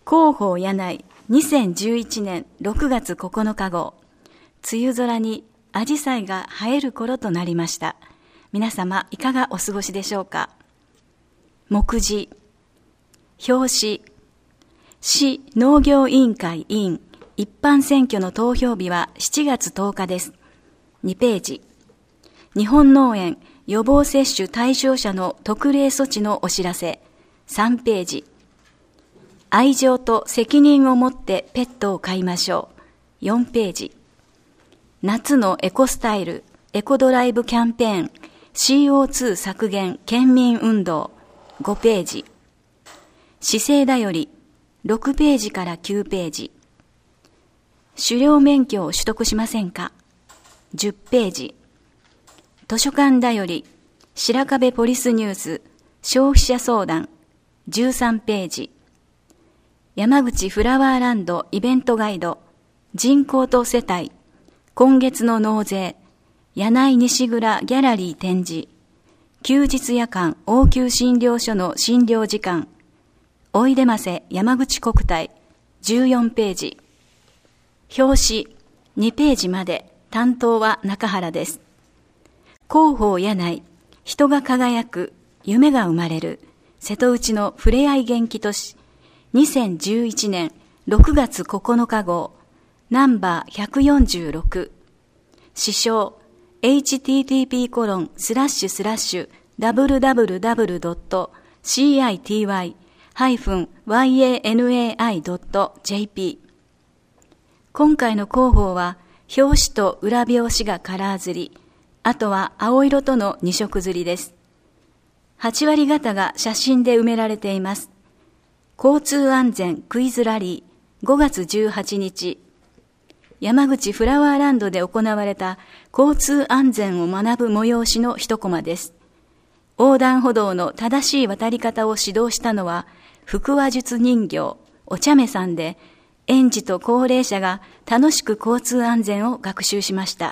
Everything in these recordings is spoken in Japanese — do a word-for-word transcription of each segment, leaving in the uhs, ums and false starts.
広報柳井にせんじゅういちねんろくがつここのか号、梅雨空にアジサイが生える頃となりました。皆様いかがお過ごしでしょうか。目次、表紙、市農業委員会委員一般選挙の投票日はしちがつとおかです。にページ、日本農園予防接種対象者の特例措置のお知らせさんページ、愛情と責任を持ってペットを飼いましょうよんページ、夏のエコスタイルエコドライブキャンペーン シーオーツー 削減県民運動ごページ、市政だよりろくページからきゅうページ、狩猟免許を取得しませんかじゅっページ、図書館だより白壁ポリスニュース消費者相談じゅうさんページ、山口フラワーランドイベントガイド人口と世帯今月の納税柳井西蔵ギャラリー展示休日夜間応急診療所の診療時間おいでませ山口国体じゅうよんページ、表紙にページまで。担当は中原です。広報柳井人が輝く夢が生まれる瀬戸内のふれあい元気都市にせんじゅういちねんろくがつここのか号ナンバーひゃくよんじゅうろく、支障 エイチティーティーピーコロンスラッシュスラッシュダブリューダブリューダブリュードットシーアイティーワイハイフンワイエーエヌエーアイドットジェーピー。 今回の広報は表紙と裏表紙がカラー刷り、あとは青色とのに色刷りです。はちわり方が写真で埋められています。交通安全クイズラリーごがつじゅうはちにち、山口フラワーランドで行われた交通安全を学ぶ催しの一コマです。横断歩道の正しい渡り方を指導したのは腹話術人形お茶目さんで、園児と高齢者が楽しく交通安全を学習しました。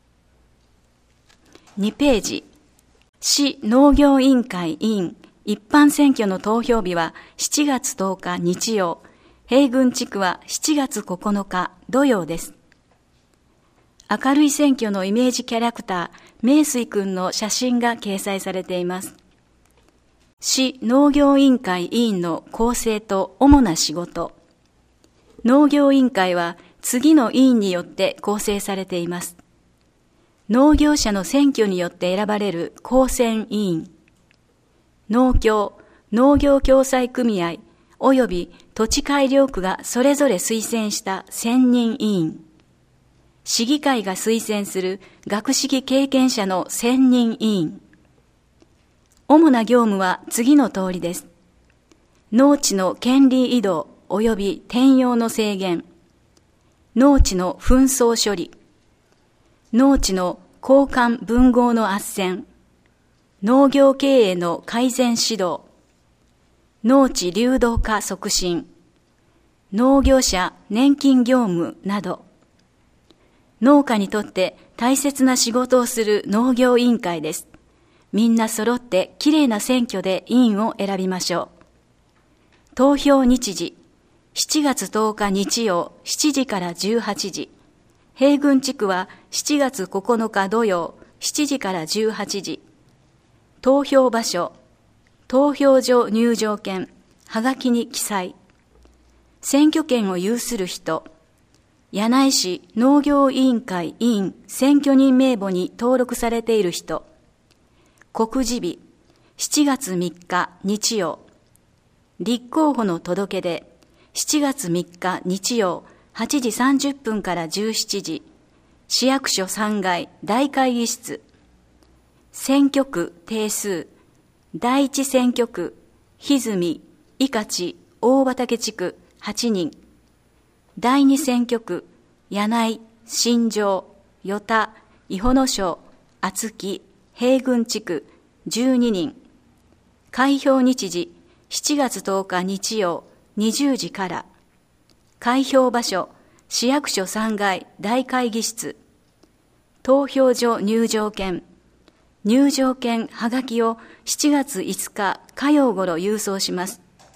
にページ、市農業委員会委員一般選挙の投票日はしちがつとおか日曜、平郡地区はしちがつここのか土曜です。明るい選挙のイメージキャラクター名水くんの写真が掲載されています。市農業委員会委員の構成と主な仕事。農業委員会は次の委員によって構成されています。農業者の選挙によって選ばれる公選委員、農協、農業共済組合及び土地改良区がそれぞれ推薦した選任委員、市議会が推薦する学識経験者の選任委員。主な業務は次の通りです。農地の権利移動及び転用の制限、農地の紛争処理、農地の交換分合の斡旋、農業経営の改善指導、農地流動化促進、農業者年金業務など、農家にとって大切な仕事をする農業委員会です。みんな揃ってきれいな選挙で委員を選びましょう。投票日時、しちがつとおか日曜しちじからじゅうはちじ、平郡地区はしちがつここのか土曜しちじからじゅうはちじ。投票場所、投票所入場券、はがきに記載。選挙権を有する人、柳井市農業委員会委員選挙人名簿に登録されている人、告示日、しちがつみっか日曜、立候補の届け出、しちがつみっか日曜はちじさんじゅっぷんからじゅうしちじ、市役所さんがい大会議室、選挙区定数、第一選挙区、歪み、伊勝、大畑地区はちにん、第二選挙区、柳井、新庄、与田、伊保野町、厚木、平郡地区じゅうににん、開票日時、しちがつとおか日曜にじゅうじから、開票場所、市役所さんがい大会議室、投票所入場券、入場券はがきをしちがついつか火曜ごろ郵送します。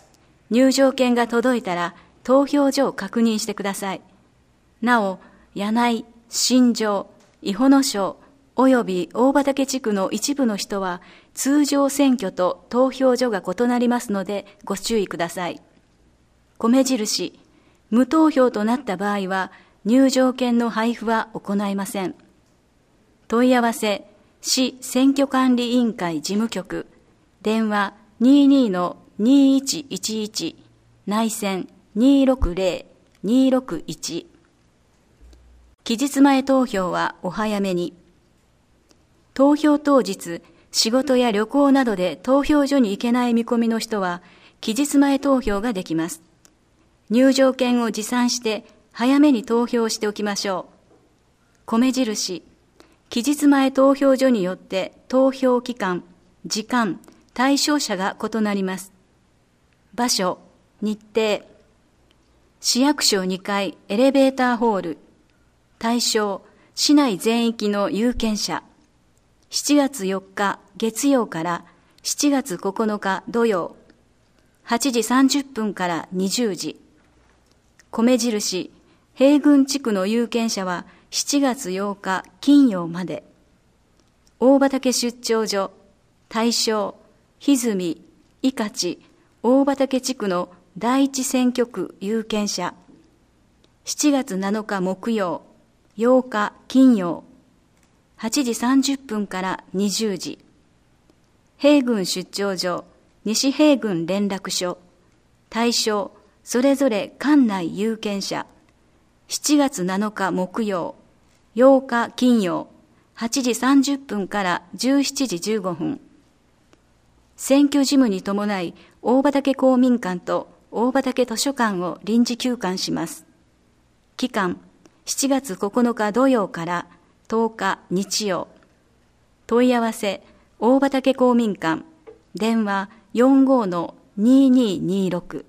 入場券が届いたら投票所を確認してください。なお、柳井、新庄、伊保野町および大畑地区の一部の人は通常選挙と投票所が異なりますのでご注意ください。米印、無投票となった場合は入場券の配布は行いません。問い合わせ、市選挙管理委員会事務局、電話 にじゅうに のにじゅういちいちいち、内線 にーろくぜろ にーろくいち。期日前投票はお早めに。投票当日、仕事や旅行などで投票所に行けない見込みの人は、期日前投票ができます。入場券を持参して早めに投票しておきましょう。米印、期日前投票所によって投票期間、時間、対象者が異なります。場所、日程、市役所にかいエレベーターホール、対象、市内全域の有権者、しちがつよっか月曜からしちがつここのか土曜、はちじさんじゅっぷんからにじゅうじ。米印、平郡地区の有権者はしちがつようか金曜まで。大畑出張所、対象、歪み、伊勝、大畑地区の第一選挙区有権者、しちがつなのか木曜、ようか金曜、はちじさんじゅっぷんからにじゅうじ。平郡出張所、西平郡連絡所、対象、それぞれ管内有権者、しちがつなのか木曜、ようか金曜、はちじさんじゅっぷんからじゅうしちじじゅうごふん。選挙事務に伴い、大畑公民館と大畑図書館を臨時休館します。期間、しちがつここのか土曜からとおか日曜。問い合わせ、大畑公民館、電話 よんごーのにーにーにーろく。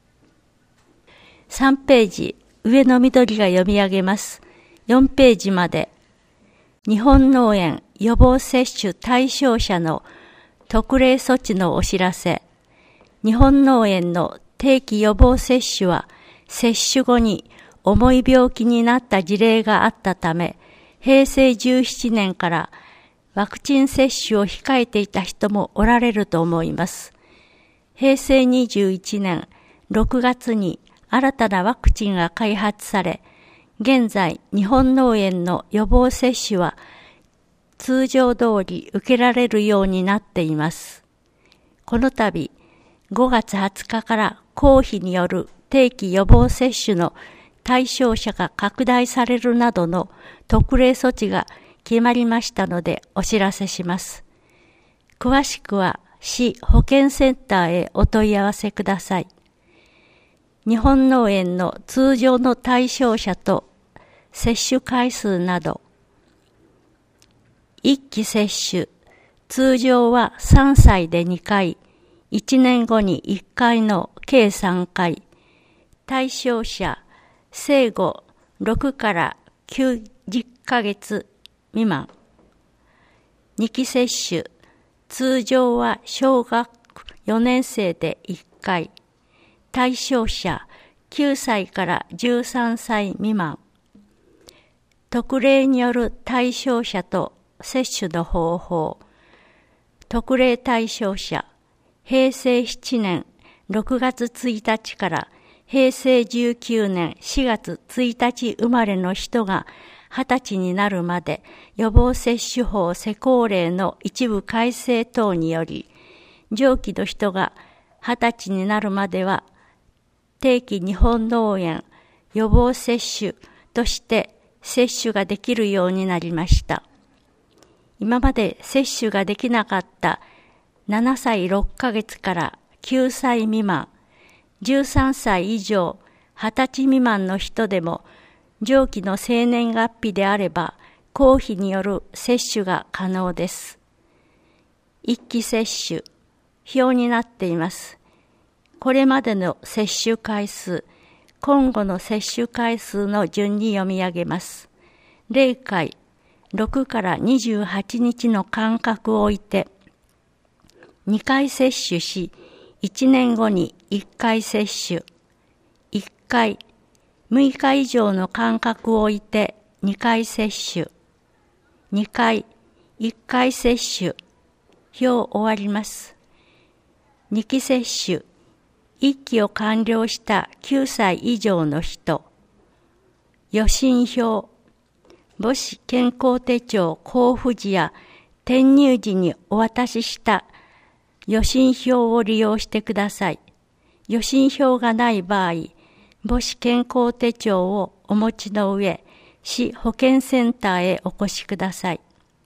さんページ、上の緑が読み上げます。よんページまで。日本脳炎予防接種対象者の特例措置のお知らせ。日本脳炎の定期予防接種は、接種後に重い病気になった事例があったため、へいせいじゅうななねんからワクチン接種を控えていた人もおられると思います。へいせいにじゅういちねんろくがつに新たなワクチンが開発され、現在日本脳炎の予防接種は通常通り受けられるようになっています。この度、ごがつはつかから公費による定期予防接種の対象者が拡大されるなどの特例措置が決まりましたのでお知らせします。詳しくは市保健センターへお問い合わせください。日本脳炎の通常の対象者と接種回数など、いっき接種、通常はさんさいでにかい、いちねんごにいっかいの計さんかい、対象者、生後ろくからきゅうじゅっかげつ未満。にき接種、通常は小学よねんせいでいっかい、対象者きゅうさいからじゅうさんさい未満。特例による対象者と接種の方法。特例対象者、へいせいななねんろくがつついたちからへいせいじゅうきゅうねんしがつついたち生まれの人がはたちになるまで予防接種法施行令の一部改正等により、上記の人がはたちになるまでは定期日本脳炎予防接種として接種ができるようになりました。今まで接種ができなかったななさいろっかげつからきゅうさい未満、じゅうさんさい以上、はたち未満の人でも、上記の生年月日であれば、公費による接種が可能です。いっき接種、表になっています。これまでの接種回数、今後の接種回数の順に読み上げます。れいかい、ろくからにじゅうはちにちの間隔を置いて、にかい接種し、いちねんごにいっかい接種。いっかい、むいか以上の間隔を置いてにかい接種。にかい、いっかい接種。表終わります。にき接種。いっきを完了したきゅうさい以上の人。予診票。母子健康手帳交付時や転入時にお渡しした予診票を利用してください。予診票がない場合、母子健康手帳をお持ちの上、市保健センターへお越しください。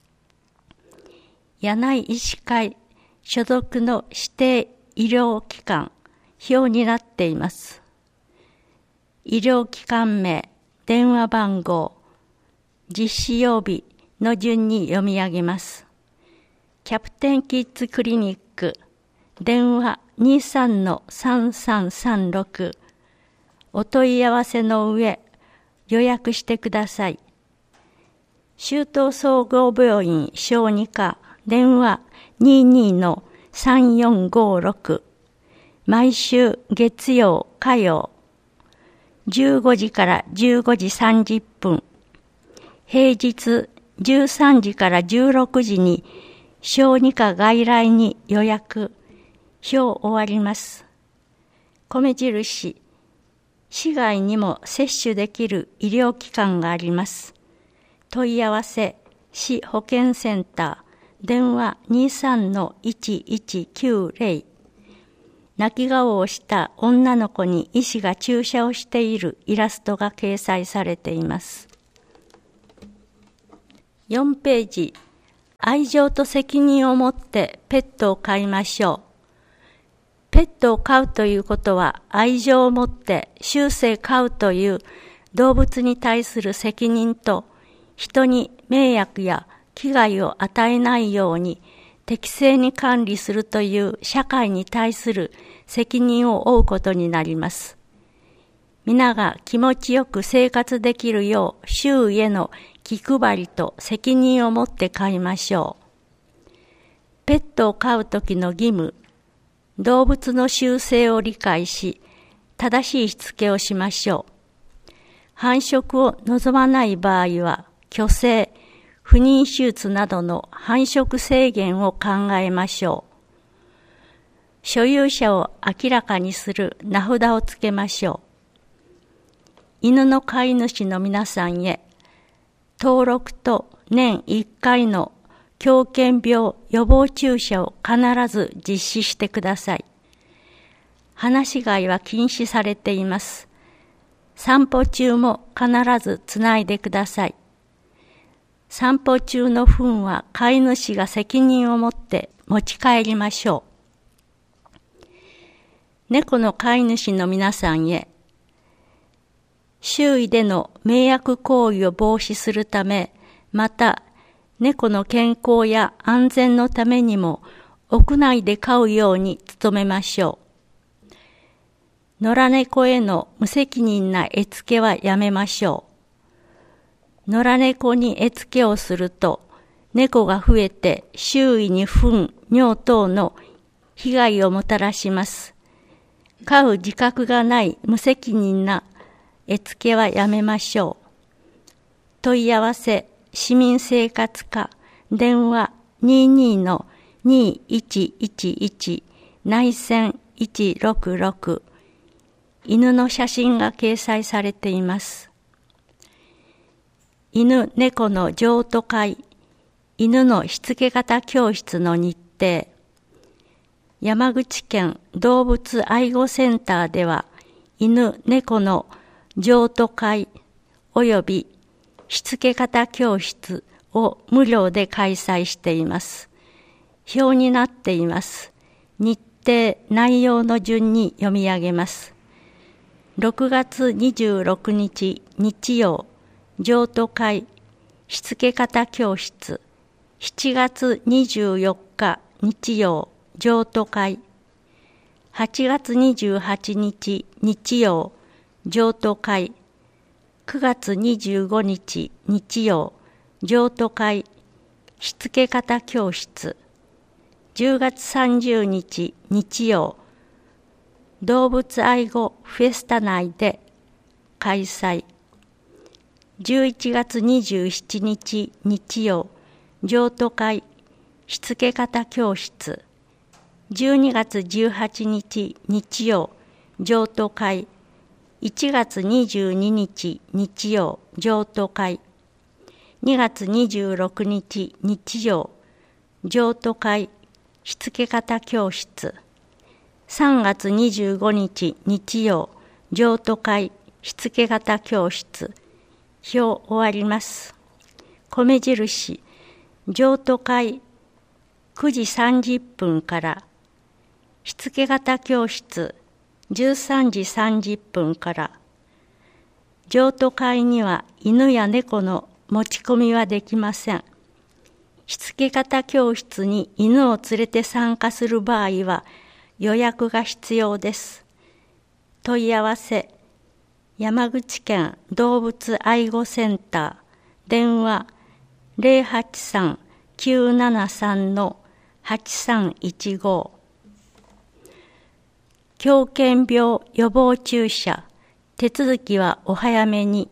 柳井医師会所属の指定医療機関、表になっています。医療機関名、電話番号、実施曜日の順に読み上げます。キャプテンキッズクリニック、電話 にさんのさんさんさんろく、お問い合わせの上、予約してください。周東総合病院小児科、電話 ににのさんよんごろく、毎週月曜、火曜、じゅうごじからじゅうごじさんじゅっぷん、平日じゅうさんじからじゅうろくじに小児科外来に予約、表終わります。米印、市外にも接種できる医療機関があります。問い合わせ、市保健センター、電話 にさんのいちいちきゅうぜろ。泣き顔をした女の子に医師が注射をしているイラストが掲載されています。よんページ、愛情と責任を持ってペットを飼いましょう。ペットを飼うということは愛情を持って終生飼うという動物に対する責任と、人に迷惑や危害を与えないように適正に管理するという社会に対する責任を負うことになります。皆が気持ちよく生活できるよう周囲への気配りと責任を持って飼いましょう。ペットを飼うときの義務、動物の習性を理解し、正しいしつけをしましょう。繁殖を望まない場合は、去勢、不妊手術などの繁殖制限を考えましょう。所有者を明らかにする名札をつけましょう。犬の飼い主の皆さんへ、登録と年いっかいの狂犬病予防注射を必ず実施してください。放し飼いは禁止されています。散歩中も必ずつないでください。散歩中の糞は飼い主が責任を持って持ち帰りましょう。猫の飼い主の皆さんへ、周囲での迷惑行為を防止するため、また猫の健康や安全のためにも屋内で飼うように努めましょう。野良猫への無責任な餌付けはやめましょう。野良猫に餌付けをすると、猫が増えて周囲に糞、尿等の被害をもたらします。飼う自覚がない無責任な餌付けはやめましょう。問い合わせ、市民生活課、電話 ににのにいちいちいち、内線いちろくろく、犬の写真が掲載されています。犬猫の譲渡会、犬のしつけ方教室の日程。山口県動物愛護センターでは、犬猫の譲渡会およびしつけ方教室を無料で開催しています。表になっています。日程、内容の順に読み上げます。ろくがつにじゅうろくにち日曜、譲渡会しつけ方教室。しちがつにじゅうよっか日曜、譲渡会。はちがつにじゅうはちにち日曜、譲渡会。くがつにじゅうごにち日曜、譲渡会しつけ方教室。じゅうがつさんじゅうにち日曜、 動物愛護フェスタ内で開催。じゅういちがつにじゅうしちにち日曜、譲渡会しつけ方教室。じゅうにがつじゅうはちにち日曜、譲渡会。いちがつにじゅうににち日曜、譲渡会。にがつにじゅうろくにち日曜、譲渡会しつけ方教室。さんがつにじゅうごにち日曜、譲渡会しつけ方教室。表終わります。米印、譲渡会くじさんじゅっぷんから、しつけ方教室じゅうさんじさんじゅっぷんから。譲渡会には犬や猫の持ち込みはできません。しつけ方教室に犬を連れて参加する場合は予約が必要です。問い合わせ、山口県動物愛護センター、電話 ゼロはちさん きゅうななさん はちさんいちご。狂犬病予防注射、手続きはお早めに。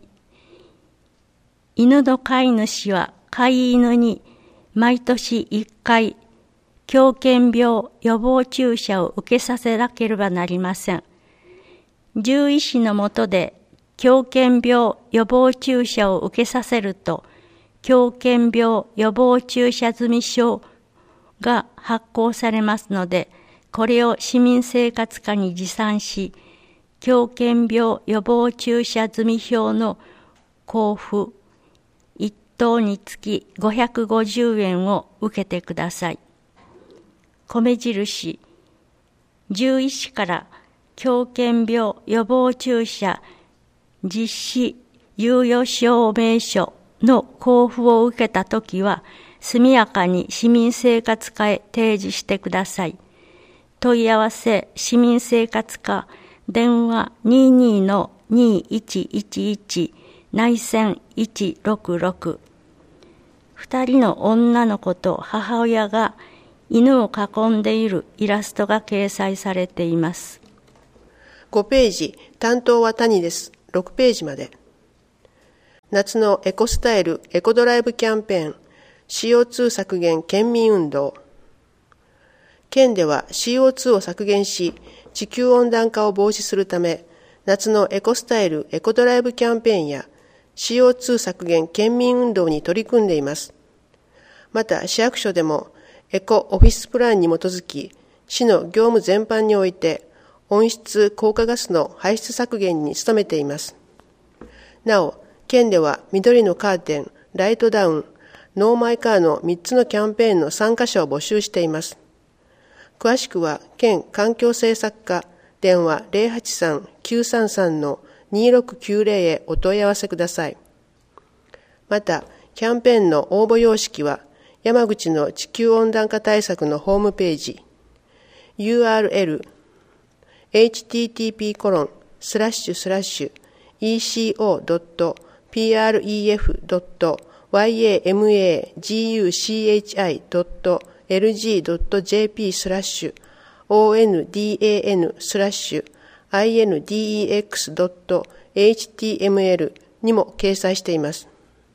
犬の飼い主は飼い犬に毎年いっかい、狂犬病予防注射を受けさせなければなりません。獣医師の下で狂犬病予防注射を受けさせると、狂犬病予防注射済証が発行されますので、これを市民生活課に持参し、狂犬病予防注射済証の交付、一頭につきごひゃくごじゅうえんを受けてください。米印、獣医師から狂犬病予防注射実施猶予証明書の交付を受けたときは、速やかに市民生活課へ提示してください。問い合わせ、市民生活課、電話 にじゅうに にいちいちいち 内線いちろくろく。二人の女の子と母親が犬を囲んでいるイラストが掲載されています。 ごページ、担当は谷です。ろくページまで。夏のエコスタイルエコドライブキャンペーン シーオーツー 削減県民運動。県では シーオーツー を削減し、地球温暖化を防止するため、夏のエコスタイルエコドライブキャンペーンや シーオーツー 削減県民運動に取り組んでいます。また市役所でもエコオフィスプランに基づき、市の業務全般において温室効果ガスの排出削減に努めています。なお、県では緑のカーテン、ライトダウン、ノーマイカーのみっつのキャンペーンの参加者を募集しています。詳しくは県環境政策課電話 ゼロはちさん きゅうさんさん にろくきゅうゼロ へお問い合わせください。また、キャンペーンの応募様式は山口の地球温暖化対策のホームページ ユーアールエル エイチティーティーピーコロンスラッシュスラッシュ イーシーオードットピーアールイーエフドットワイエーエムエージーユーシーエイチアイドットエルジードットジェーピー スラッシュ オーエヌディーエーエヌ スラッシュ アイエヌディーイーエックスドットエイチティーエムエル にも掲載しています。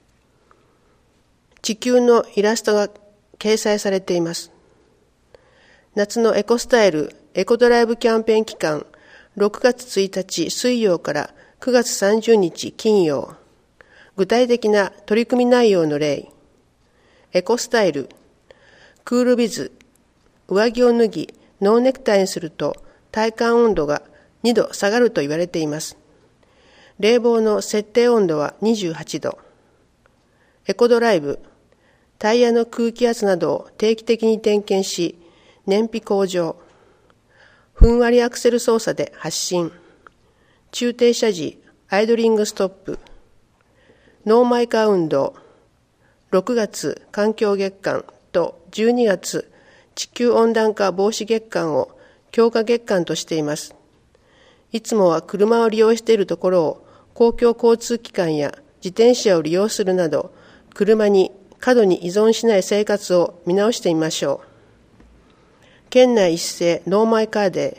地球のイラストが掲載されています。夏のエコスタイルエコドライブキャンペーン期間ろくがつついたち水曜からくがつさんじゅうにち金曜。具体的な取り組み内容の例。エコスタイルクールビズ、上着を脱ぎ、ノーネクタイにすると体感温度がにど下がると言われています。冷房の設定温度はにじゅうはちど。エコドライブ、タイヤの空気圧などを定期的に点検し、燃費向上。ふんわりアクセル操作で発進。中停車時、アイドリングストップ。ノーマイカー運動。ろくがつ環境月間とじゅうにがつ地球温暖化防止月間を強化月間としています。いつもは車を利用しているところを公共交通機関や自転車を利用するなど、車に過度に依存しない生活を見直してみましょう。県内一斉ノーマイカーデー。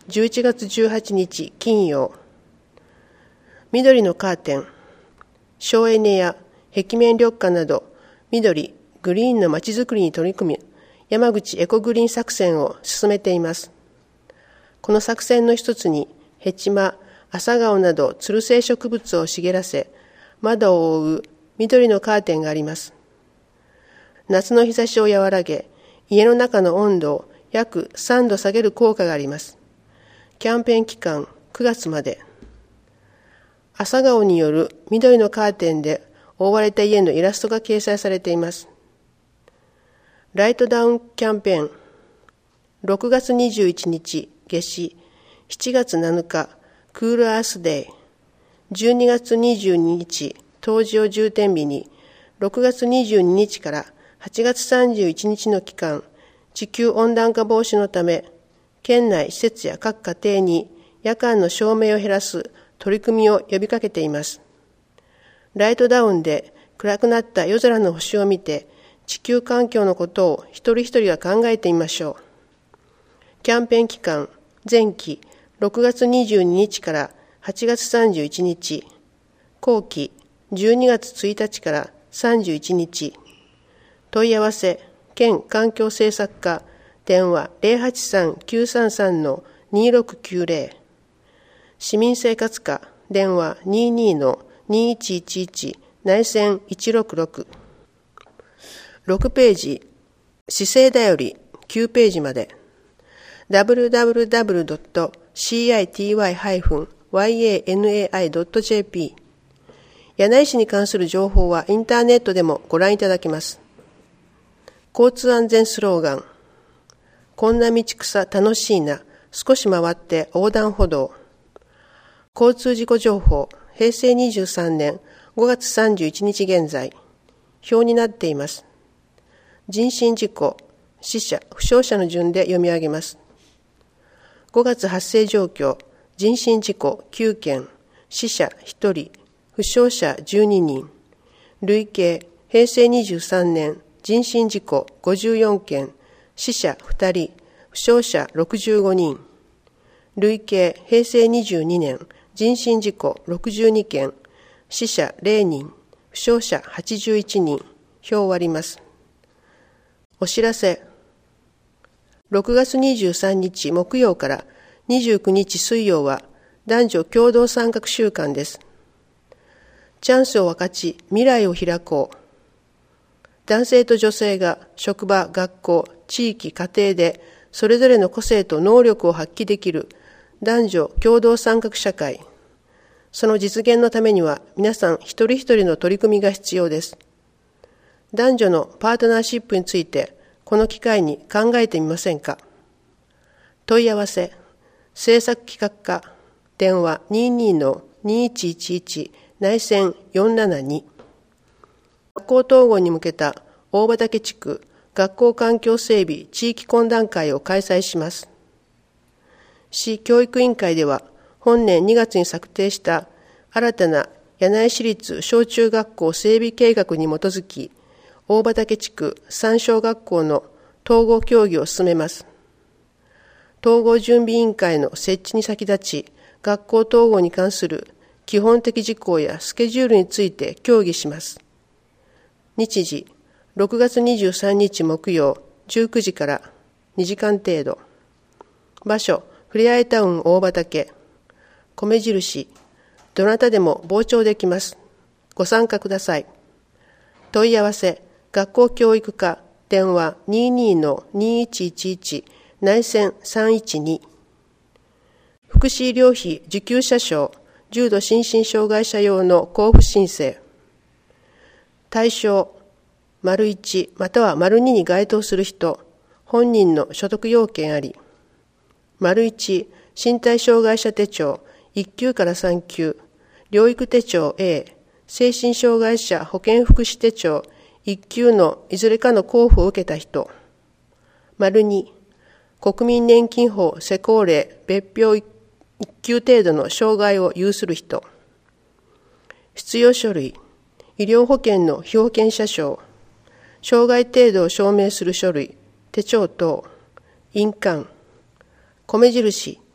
じゅういちがつじゅうはちにち金曜、緑のカーテン、省エネや壁面緑化など緑、グリーンのまちづくりに取り組み、山口エコグリーン作戦を進めています。この作戦の一つに、ヘチマ、朝顔などつる性植物を茂らせ、窓を覆う緑のカーテンがあります。夏の日差しを和らげ、家の中の温度を約さんど下げる効果があります。キャンペーン期間くがつまで。朝顔による緑のカーテンで覆われた家のイラストが掲載されています。ライトダウンキャンペーン、ろくがつにじゅういちにち夏至、しちがつなのかクールアースデイ、じゅうにがつにじゅうににち冬至を重点日に、ろくがつにじゅうににちからはちがつさんじゅういちにちの期間、地球温暖化防止のため、県内施設や各家庭に夜間の照明を減らす取り組みを呼びかけています。ライトダウンで暗くなった夜空の星を見て、地球環境のことを一人一人が考えてみましょう。キャンペーン期間、前期ろくがつにじゅうににちからはちがつさんじゅういちにち、後期じゅうにがつついたちからさんじゅういちにち、問い合わせ、県環境政策課、電話 ゼロはちさんきゅうさんさんのにろくきゅうゼロ、市民生活課、電話 にじゅうにのにいちいちいち 内線いちろくろく、ろくページ、市政だよりきゅうページまで、ダブリューダブリューダブリュードットシーアイティーワイハイフンワイエーエヌエーアイドットジェーピー、柳井市に関する情報はインターネットでもご覧いただけます。交通安全スローガン、こんな道草楽しいな、少し回って横断歩道。交通事故情報、へいせいにじゅうさんねんごがつさんじゅういちにち現在、表になっています。人身事故、死者、負傷者の順で読み上げます。ごがつ発生状況、人身事故きゅうけん、死者ひとり、負傷者じゅうににん、累計、へいせいにじゅうさんねん人身事故ごじゅうよんけん、死者ふたり、負傷者ろくじゅうごにん、累計、へいせいにじゅうにねん人身事故ろくじゅうにけん、死者ゼロにん、負傷者はちじゅういちにん、表を割ります。お知らせ。ろくがつにじゅうさんにち木曜からにじゅうくにち水曜は男女共同参画週間です。チャンスを分かち、未来を開こう。男性と女性が職場、学校、地域、家庭でそれぞれの個性と能力を発揮できる男女共同参画社会。その実現のためには皆さん一人一人の取り組みが必要です。男女のパートナーシップについてこの機会に考えてみませんか。問い合わせ、制作企画課、電話 にじゅうにのにいちいちいち 内線よんななに。学校統合に向けた大畑地区学校環境整備地域懇談会を開催します。市教育委員会では本年にがつに策定した新たな柳井市立小中学校整備計画に基づき、大畑地区さん小学校の統合協議を進めます。統合準備委員会の設置に先立ち、学校統合に関する基本的事項やスケジュールについて協議します。日時、ろくがつにじゅうさんにち木曜じゅうくじからにじかん程度。場所、ふれあいタウン大畑。米印、どなたでも傍聴できます。ご参加ください。問い合わせ、学校教育課、電話 にじゅうにのにいちいちいち 内線さんいちに。福祉医療費受給者証、重度心身障害者用の交付申請。対象、丸いちまたは丸にに該当する人、本人の所得要件あり。丸いち、身体障害者手帳いっきゅうからさんきゅう、療育手帳 A、精神障害者保健福祉手帳いっきゅうのいずれかの交付を受けた人。丸に、国民年金法施行令別表いっきゅう程度の障害を有する人。必要書類、医療保険の被保険者証、障害程度を証明する書類、手帳等、印鑑、米印、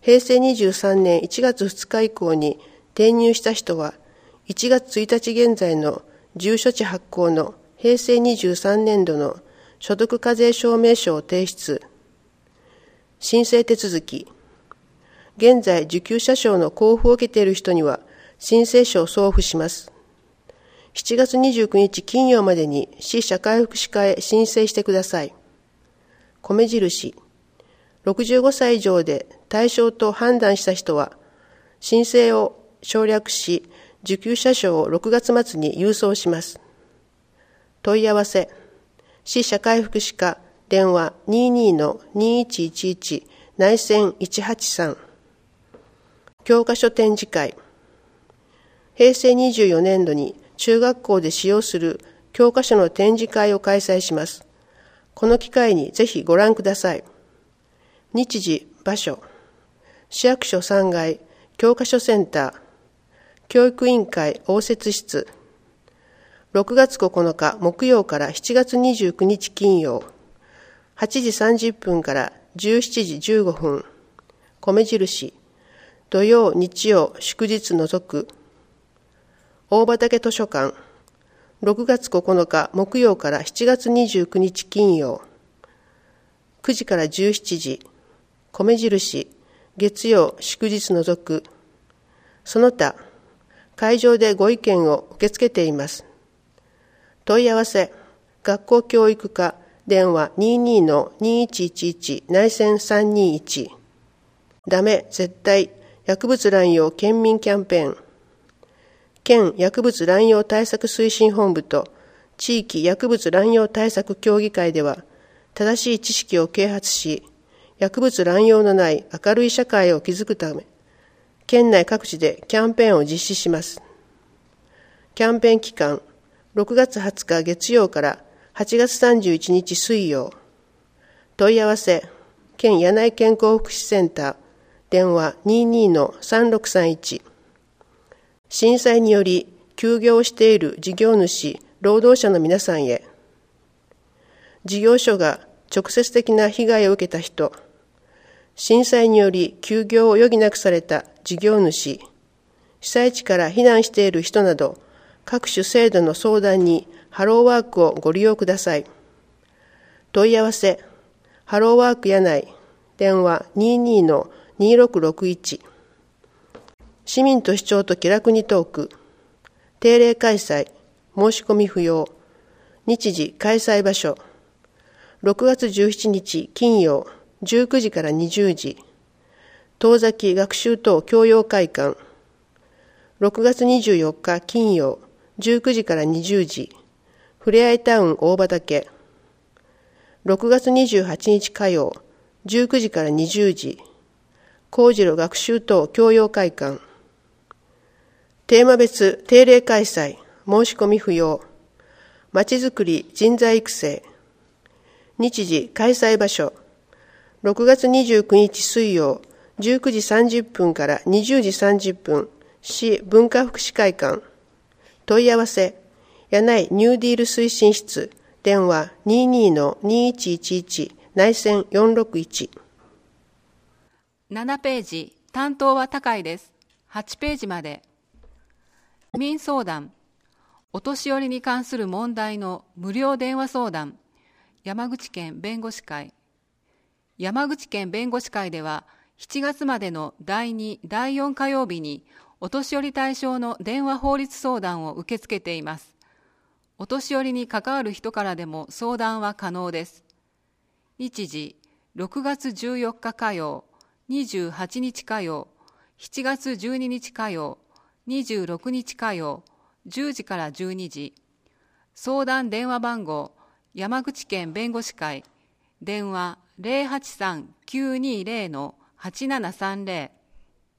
へいせいにじゅうさんねんいちがつふつか以降に転入した人は、いちがつついたち現在の住所地発行のへいせいにじゅうさんねんどの所得課税証明書を提出。申請手続き。現在受給者証の交付を受けている人には申請書を送付します。しちがつにじゅうくにち金曜までに市社会福祉課へ申請してください。米印。ろくじゅうごさい以上で対象と判断した人は、申請を省略し、受給者証をろくがつまつに郵送します。問い合わせ。市社会福祉課電話 にじゅうに の にじゅういちいちいち 内線いちはちさん。教科書展示会。へいせいにじゅうよねんどに中学校で使用する教科書の展示会を開催します。この機会にぜひご覧ください。日時、場所。市役所さんがい教科書センター。教育委員会応接室。ろくがつここのか木曜からしちがつにじゅうくにち金曜。はちじさんじゅっぷんからじゅうしちじじゅうごふん。米印。土曜、日曜、祝日除く。大畑図書館。ろくがつここのか木曜からしちがつにじゅうくにち金曜。くじからじゅうしちじ。米印。月曜、祝日除く。その他、会場でご意見を受け付けています。問い合わせ。学校教育課電話 にじゅうに の にじゅういちいちいち 内線さんにいち。ダメ絶対薬物乱用県民キャンペーン。県薬物乱用対策推進本部と地域薬物乱用対策協議会では、正しい知識を啓発し、薬物乱用のない明るい社会を築くため、県内各地でキャンペーンを実施します。キャンペーン期間、ろくがつはつか月曜からはちがつさんじゅういちにち水曜。問い合わせ、県柳井健康福祉センター、電話 にじゅうに の さんろくさんいち。震災により休業している事業主、労働者の皆さんへ。事業所が直接的な被害を受けた人、震災により休業を余儀なくされた事業主、被災地から避難している人など、各種制度の相談にハローワークをご利用ください。問い合わせ、ハローワーク柳井、電話 にじゅうに の にろくろくいち。市民と市長と気楽にトーク。定例開催。申し込み不要。日時、開催場所。ろくがつじゅうしちにち金曜、じゅうくじからにじゅうじ。遠崎学習等教養会館。ろくがつにじゅうよっか金曜、じゅうくじからにじゅうじ。ふれあいタウン大畑。ろくがつにじゅうはちにち火曜、じゅうくじからにじゅうじ。高次郎学習等教養会館。テーマ別定例開催、申し込み不要。まちづくり人材育成。日時、開催場所。ろくがつにじゅうくにち水曜、じゅうくじさんじゅっぷんからにじゅうじさんじゅっぷん、市文化福祉会館。問い合わせ、柳井ニューディール推進室、電話 にじゅうに の にじゅういちいちいち、内線よんろくいち。 ななページ、担当は高いです。はちページまで。民相談、お年寄りに関する問題の無料電話相談、山口県弁護士会。山口県弁護士会では、しちがつまでのだいに、だいよん火曜日に、お年寄り対象の電話法律相談を受け付けています。お年寄りに関わる人からでも相談は可能です。日時、ろくがつじゅうよっか火曜、にじゅうはちにち火曜、しちがつじゅうににち火曜、にじゅうろくにち火曜、じゅうじからじゅうにじ。相談電話番号、山口県弁護士会、電話 ゼロはちさん きゅうにゼロ のはちななさんゼロ。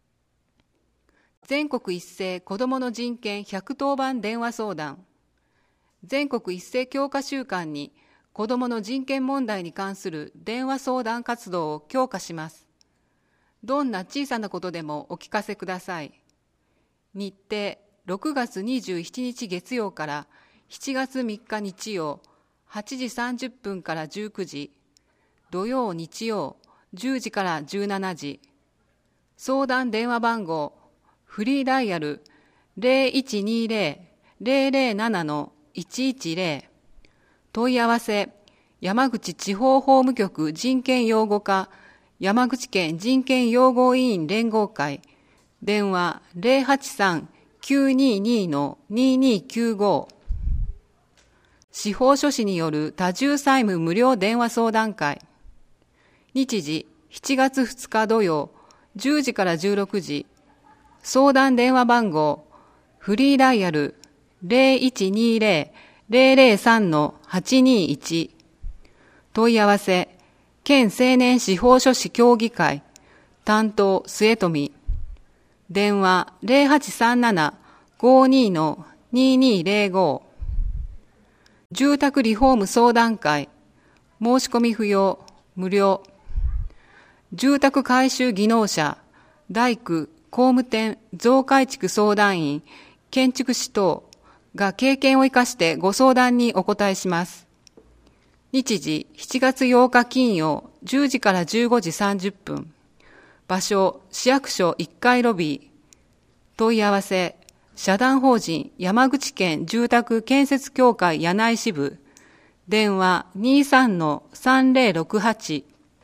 全国一斉子どもの人権ひゃくとおばん電話相談。全国一斉強化週間に子どもの人権問題に関する電話相談活動を強化します。どんな小さなことでもお聞かせください。日程、ろくがつにじゅうしちにち月曜からしちがつみっか日曜、はちじさんじゅっぷんからじゅうくじ、土曜日曜、じゅうじからじゅうしちじ。 相談電話番号、フリーダイヤル ゼロいちにゼロ ゼロゼロなな いちいちゼロ。問い合わせ、山口地方法務局人権擁護課、山口県人権擁護委員連合会、電話 ゼロはちさん きゅうにに ににきゅうご。司法書士による多重債務無料電話相談会。日時しちがつふつか土曜、じゅうじからじゅうろくじ。相談電話番号、フリーダイヤル ゼロいちにゼロ ゼロゼロさん はちにいち。問い合わせ、県青年司法書士協議会、担当末富。電話ゼロはちさんなな ごにのににゼロご。住宅リフォーム相談会、申し込み不要、無料。住宅改修技能者、大工、工務店、増改築相談員、建築士等が経験を生かしてご相談にお答えします。日時しちがつようか金曜、じゅうじからじゅうごじさんじゅっぷん。場所、市役所いっかいロビー。問い合わせ、社団法人山口県住宅建設協会柳井支部。電話 にさんのさんぜろろくはち。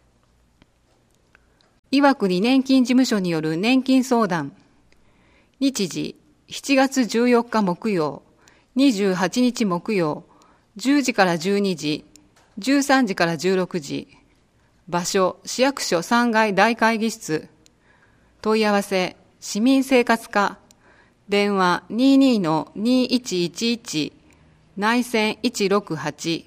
岩国年金事務所による年金相談。日時しちがつじゅうよっか木曜、にじゅうはちにち木曜、じゅうじからじゅうにじ、じゅうさんじからじゅうろくじ。場所、市役所さんがい大会議室。問い合わせ、市民生活課。電話 ににのにいちいちいち、内線いちろくはち。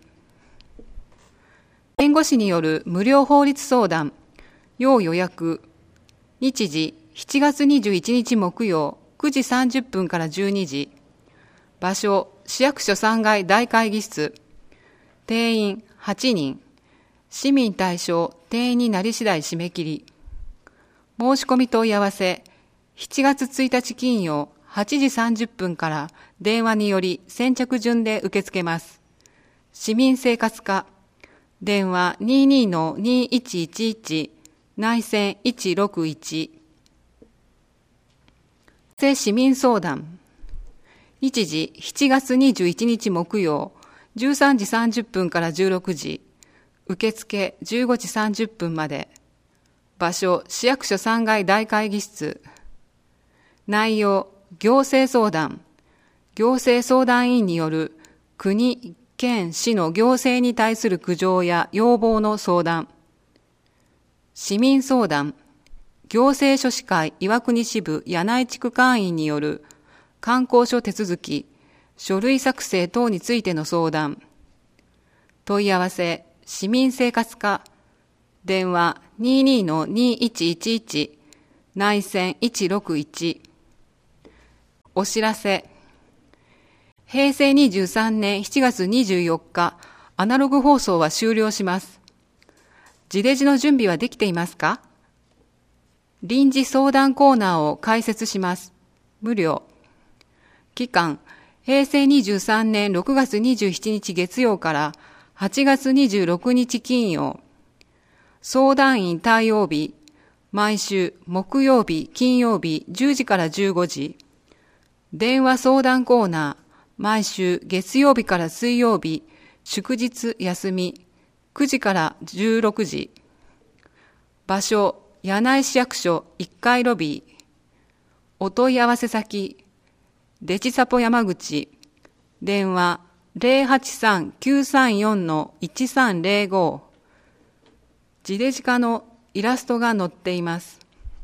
弁護士による無料法律相談。要予約。日時しちがつにじゅういちにち木曜、くじさんじゅっぷんからじゅうにじ。場所、市役所さんがい大会議室。定員はちにん。市民対象、定員になり次第締め切り。申し込み問い合わせ、しちがつついたち金曜、はちじさんじゅっぷんから電話により先着順で受け付けます。市民生活課。電話 ににのにいちいちいち、内線いちろくいち。市民相談。日時しちがつにじゅういちにち木曜、じゅうさんじさんじゅっぷんからじゅうろくじ。受付じゅうごじさんじゅっぷんまで。場所、市役所さんがい大会議室。内容、行政相談。行政相談員による国、県、市の行政に対する苦情や要望の相談。市民相談。行政書士会岩国支部柳井地区会員による観光所手続き、書類作成等についての相談。問い合わせ、市民生活課。電話 ににのにいちいちいち、内線いちろくいち。お知らせ。へいせいにじゅうさんねんしちがつにじゅうよっか、アナログ放送は終了します。地デジの準備はできていますか？臨時相談コーナーを開設します。無料。期間、へいせいにじゅうさんねんろくがつにじゅうしちにち月曜からはちがつにじゅうろくにち金曜。相談員対応日、毎週木曜日、金曜日じゅうじからじゅうごじ。電話相談コーナー、毎週月曜日から水曜日、祝日休み、くじからじゅうろくじ。場所、柳井市役所いっかいロビー。お問い合わせ先、デジサポ山口。電話ゼロはちさん きゅうさんよん いちさんゼロご。地デジ化のイラストが載っています。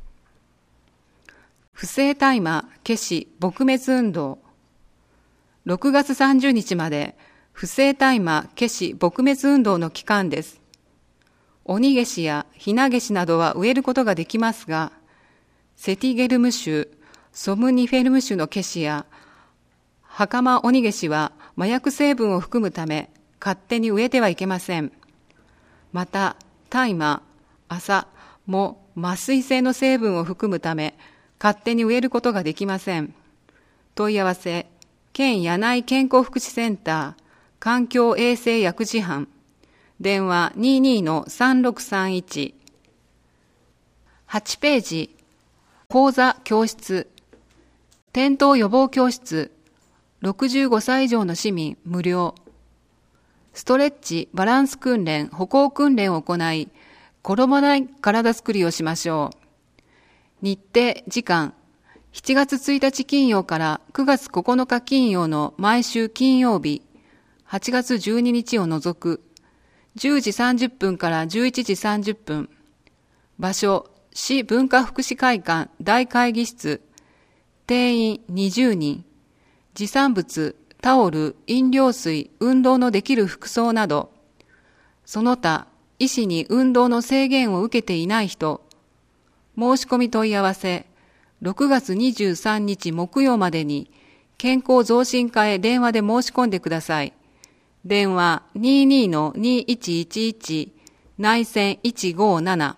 不正大麻消し撲滅運動。ろくがつさんじゅうにちまで不正大麻消し撲滅運動の期間です。鬼消しやひな消しなどは植えることができますが、セティゲルム種、ソムニフェルム種の消しや袴鬼消しは麻薬成分を含むため勝手に植えてはいけません。また、大麻、麻も麻酔性の成分を含むため勝手に植えることができません。問い合わせ、県柳井健康福祉センター、環境衛生薬事班。電話 ににのさんろくさんいち。はちページ、 講座教室、転倒予防教室、ろくじゅうごさい以上の市民無料。ストレッチ、バランス訓練、歩行訓練を行い、転ばない体づくりをしましょう。日程、時間、しちがつついたち金曜からくがつここのか金曜の毎週金曜日、はちがつじゅうににちを除く、じゅうじさんじゅっぷんからじゅういちじさんじゅっぷん。場所、市文化福祉会館大会議室。定員にじゅうにん。持参物、タオル、飲料水、運動のできる服装など。その他、医師に運動の制限を受けていない人。申し込み問い合わせ、ろくがつにじゅうさんにち木曜までに健康増進課へ電話で申し込んでください。電話 にじゅうにのにいちいちいち 内線いちごなな。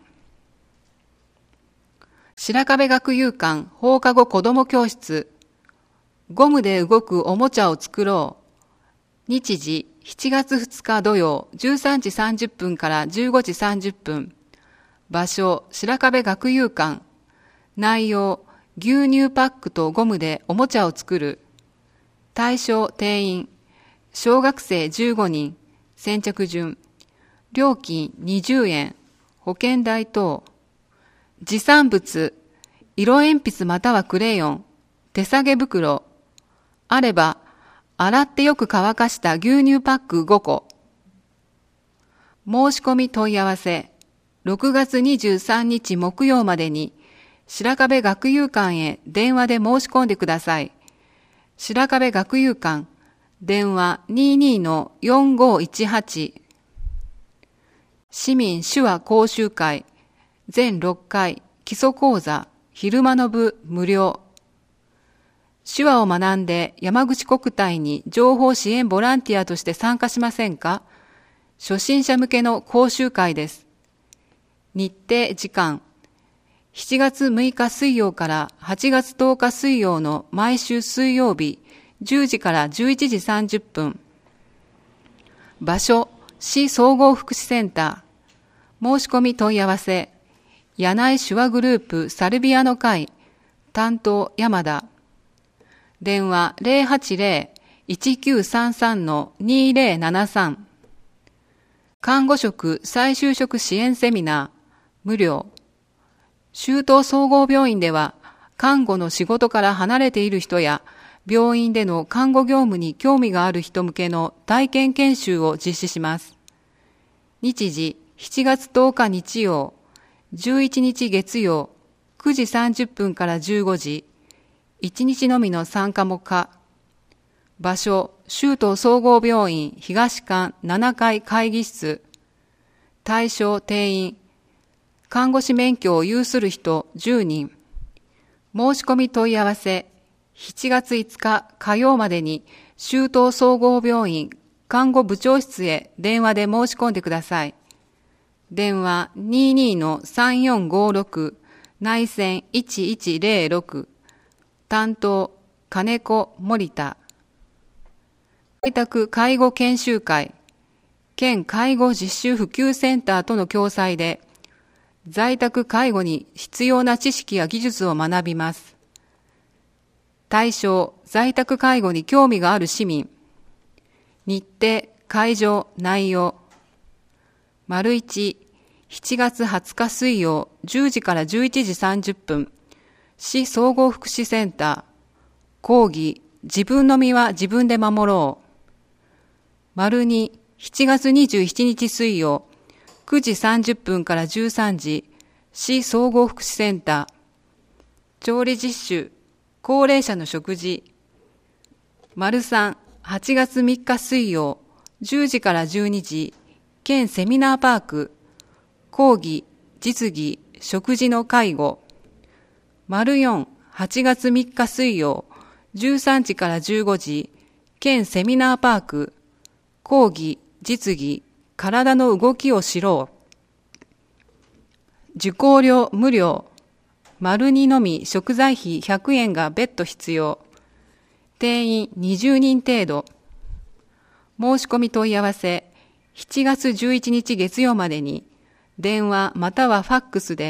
白壁学友館放課後子ども教室。ゴムで動くおもちゃを作ろう。日時しちがつふつか土曜じゅうさんじさんじゅっぷんからじゅうごじさんじゅっぷん。場所白壁学友館。内容牛乳パックとゴムでおもちゃを作る。対象定員。小学生じゅうごにん。先着順。料金にじゅうえん。保険代等。持参物。色鉛筆またはクレヨン。手提げ袋。あれば、洗ってよく乾かした牛乳パックごこ。申し込み問い合わせ。ろくがつにじゅうさんにち木曜までに、白壁学友館へ電話で申し込んでください。白壁学友館、電話 にじゅうにのよんごいちはち。市民手話講習会、全ろっかい、基礎講座、昼間の部無料。手話を学んで山口国体に情報支援ボランティアとして参加しませんか？初心者向けの講習会です。日程時間、しちがつむいか水曜からはちがつとおか水曜の毎週水曜日じゅうじからじゅういちじさんじゅっぷん。場所、市総合福祉センター。申し込み問い合わせ。柳井手話グループサルビアの会。担当山田。電話 ゼロはちゼロ いちきゅうさんさん にゼロななさん。看護職再就職支援セミナー。無料。州東総合病院では、看護の仕事から離れている人や、病院での看護業務に興味がある人向けの体験研修を実施します。日時、しちがつとおか日曜、じゅういちにち月曜、くじさんじゅっぷんからじゅうごじ、いちにちのみの参加も可。場所、州東総合病院東館ななかい会議室。対象定員。看護師免許を有する人じゅうにん。申し込み問い合わせ。しちがついつか火曜までに州東総合病院看護部長室へ電話で申し込んでください。電話 にじゅうにのさんよんごろく 内線いちいちゼロろく。担当金子森田。在宅介護研修会県介護実習普及センターとの共催で在宅介護に必要な知識や技術を学びます。対象、在宅介護に興味がある市民。日程、会場、内容。丸一、しちがつはつか水曜、じゅうじからじゅういちじさんじゅっぷん。市総合福祉センター。講義、自分の身は自分で守ろう。丸二、しちがつにじゅうしちにち水曜、くじさんじゅっぷんからじゅうさんじ、市総合福祉センター。調理実習、高齢者の食事。丸三、はちがつみっか水曜、じゅうじからじゅうにじ、県セミナーパーク。講義、実技、食事の介護。丸四、はちがつみっか水曜、じゅうさんじからじゅうごじ、県セミナーパーク。講義、実技、体の動きを知ろう。受講料無料。丸にのみ食材費ひゃくえんが別途必要。定員にじゅうにん程度。申し込み問い合わせ、しちがつじゅういちにち月曜までに、電話またはファックスで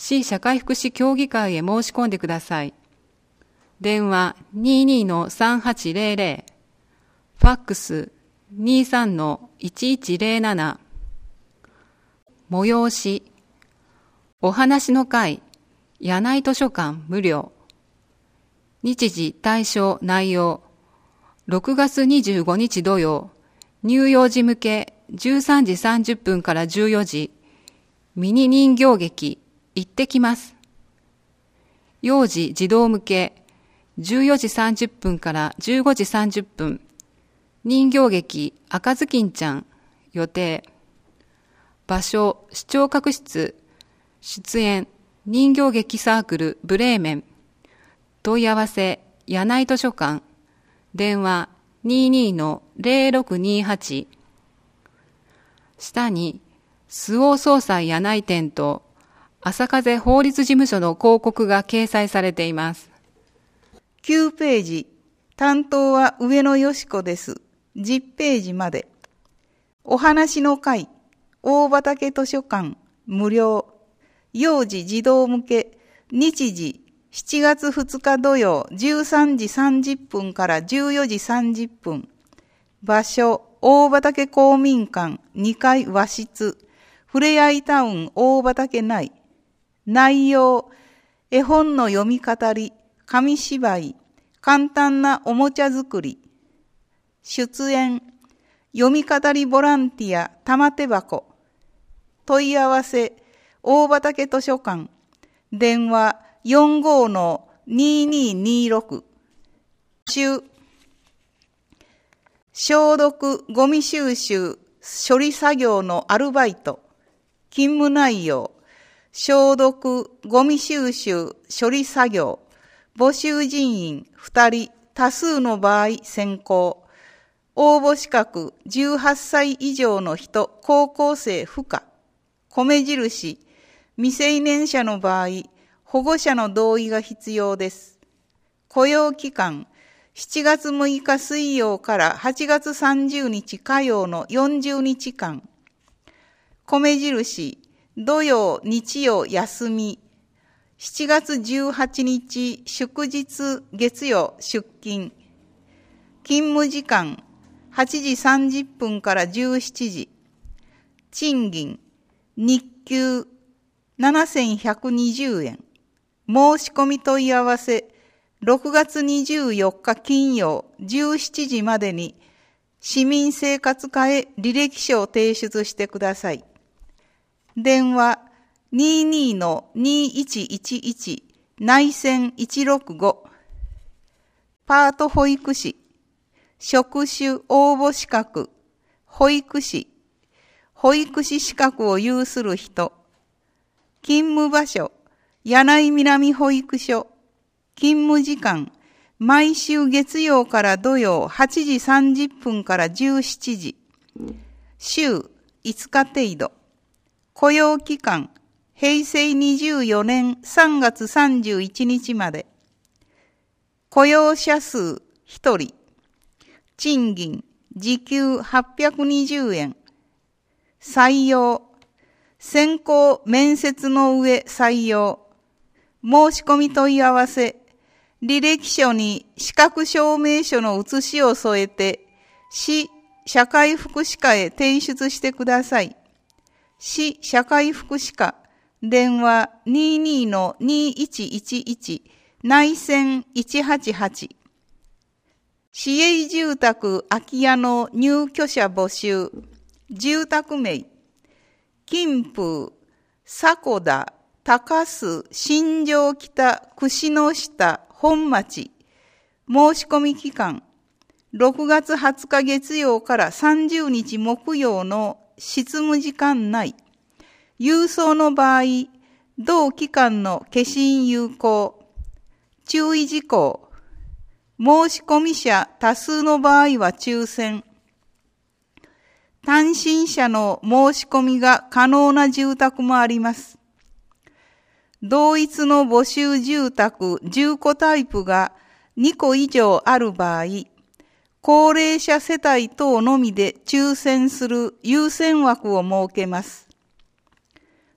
市社会福祉協議会へ申し込んでください。電話 にじゅうにのさんはちゼロゼロ、ファックス にじゅうさんのいちいちゼロなな、催し、お話の会、柳井図書館無料。日時、対象、内容。ろくがつにじゅうごにち土曜、乳幼児向けじゅうさんじさんじゅっぷんからじゅうよじ、ミニ人形劇、行ってきます。幼児児童向けじゅうよじさんじゅっぷんからじゅうごじさんじゅっぷん、人形劇、赤ずきんちゃん、予定。場所、視聴覚室、出演、人形劇サークルブレーメン。問い合わせ、柳井図書館。電話 にじゅうにのゼロろくにはち。下に、周防総裁柳井店と朝風法律事務所の広告が掲載されています。 きゅうページ、担当は上野よし子です。じゅっページまで。お話の会、大畑図書館、無料。幼児児童向け、日時、しちがつふつか土曜、じゅうさんじさんじゅっぷんからじゅうよじさんじゅっぷん。場所、大畑公民館、にかい和室。ふれあいタウン大畑内。内容、絵本の読み語り、紙芝居、簡単なおもちゃ作り。出演、読み語りボランティア玉手箱。問い合わせ、大畑図書館。電話 よんじゅうのにじゅうににじゅうろく。中、消毒、ゴミ収集、処理作業のアルバイト。勤務内容、消毒、ゴミ収集、処理作業。募集人員ふたり、多数の場合選考。応募資格じゅうはっさい以上の人、高校生不可。米印、未成年者の場合、保護者の同意が必要です。雇用期間、しちがつむいか水曜からはちがつさんじゅうにち火曜のよんじゅうにちかん。米印、土曜、日曜休み。しちがつじゅうはちにち祝日月曜出勤。勤務時間、はちじさんじゅっぷんからじゅうしちじ。賃金、日給ななせんひゃくにじゅうえん。申し込み問い合わせ、ろくがつにじゅうよっか金曜じゅうしちじまでに市民生活課へ履歴書を提出してください。電話 にじゅうにのにいちいちいち 内線いちろくご。パート保育士、職種応募資格、保育士、保育士資格を有する人。勤務場所、柳井南保育所。勤務時間、毎週月曜から土曜はちじさんじゅっぷんからじゅうしちじ。週いつか程度。雇用期間、へいせいにじゅうよねんさんがつさんじゅういちにちまで。雇用者数ひとり。賃金、時給はっぴゃくにじゅうえん。採用、選考面接の上採用。申し込み問い合わせ、履歴書に資格証明書の写しを添えて、市社会福祉課へ提出してください。市社会福祉課、電話 にじゅうにのにいちいちいち、内線いちはちはち。市営住宅空き家の入居者募集。住宅名、金風、迫田、高須、新庄北、串の下、本町。申し込み期間、ろくがつはつか月曜からさんじゅうにち木曜の執務時間内。郵送の場合、同期間の消印有効。注意事項。申し込み者多数の場合は抽選。単身者の申し込みが可能な住宅もあります。同一の募集住宅じゅっこタイプがにこ以上ある場合、高齢者世帯等のみで抽選する優先枠を設けます。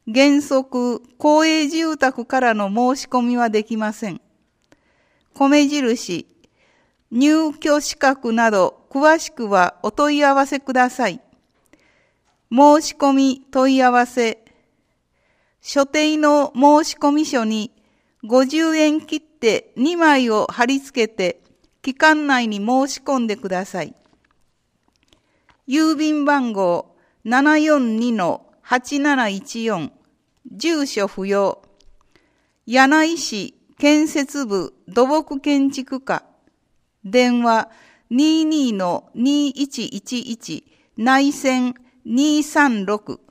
原則、公営住宅からの申し込みはできません。米印、入居資格など詳しくはお問い合わせください。申し込み問い合わせ。所定の申込書にごじゅうえん切手にまいを貼り付けて期間内に申し込んでください。郵便番号 ななよんにのはちなないちよん、住所不要。柳井市建設部土木建築課。電話 にじゅうにのにいちいちいち 内線にさんろく。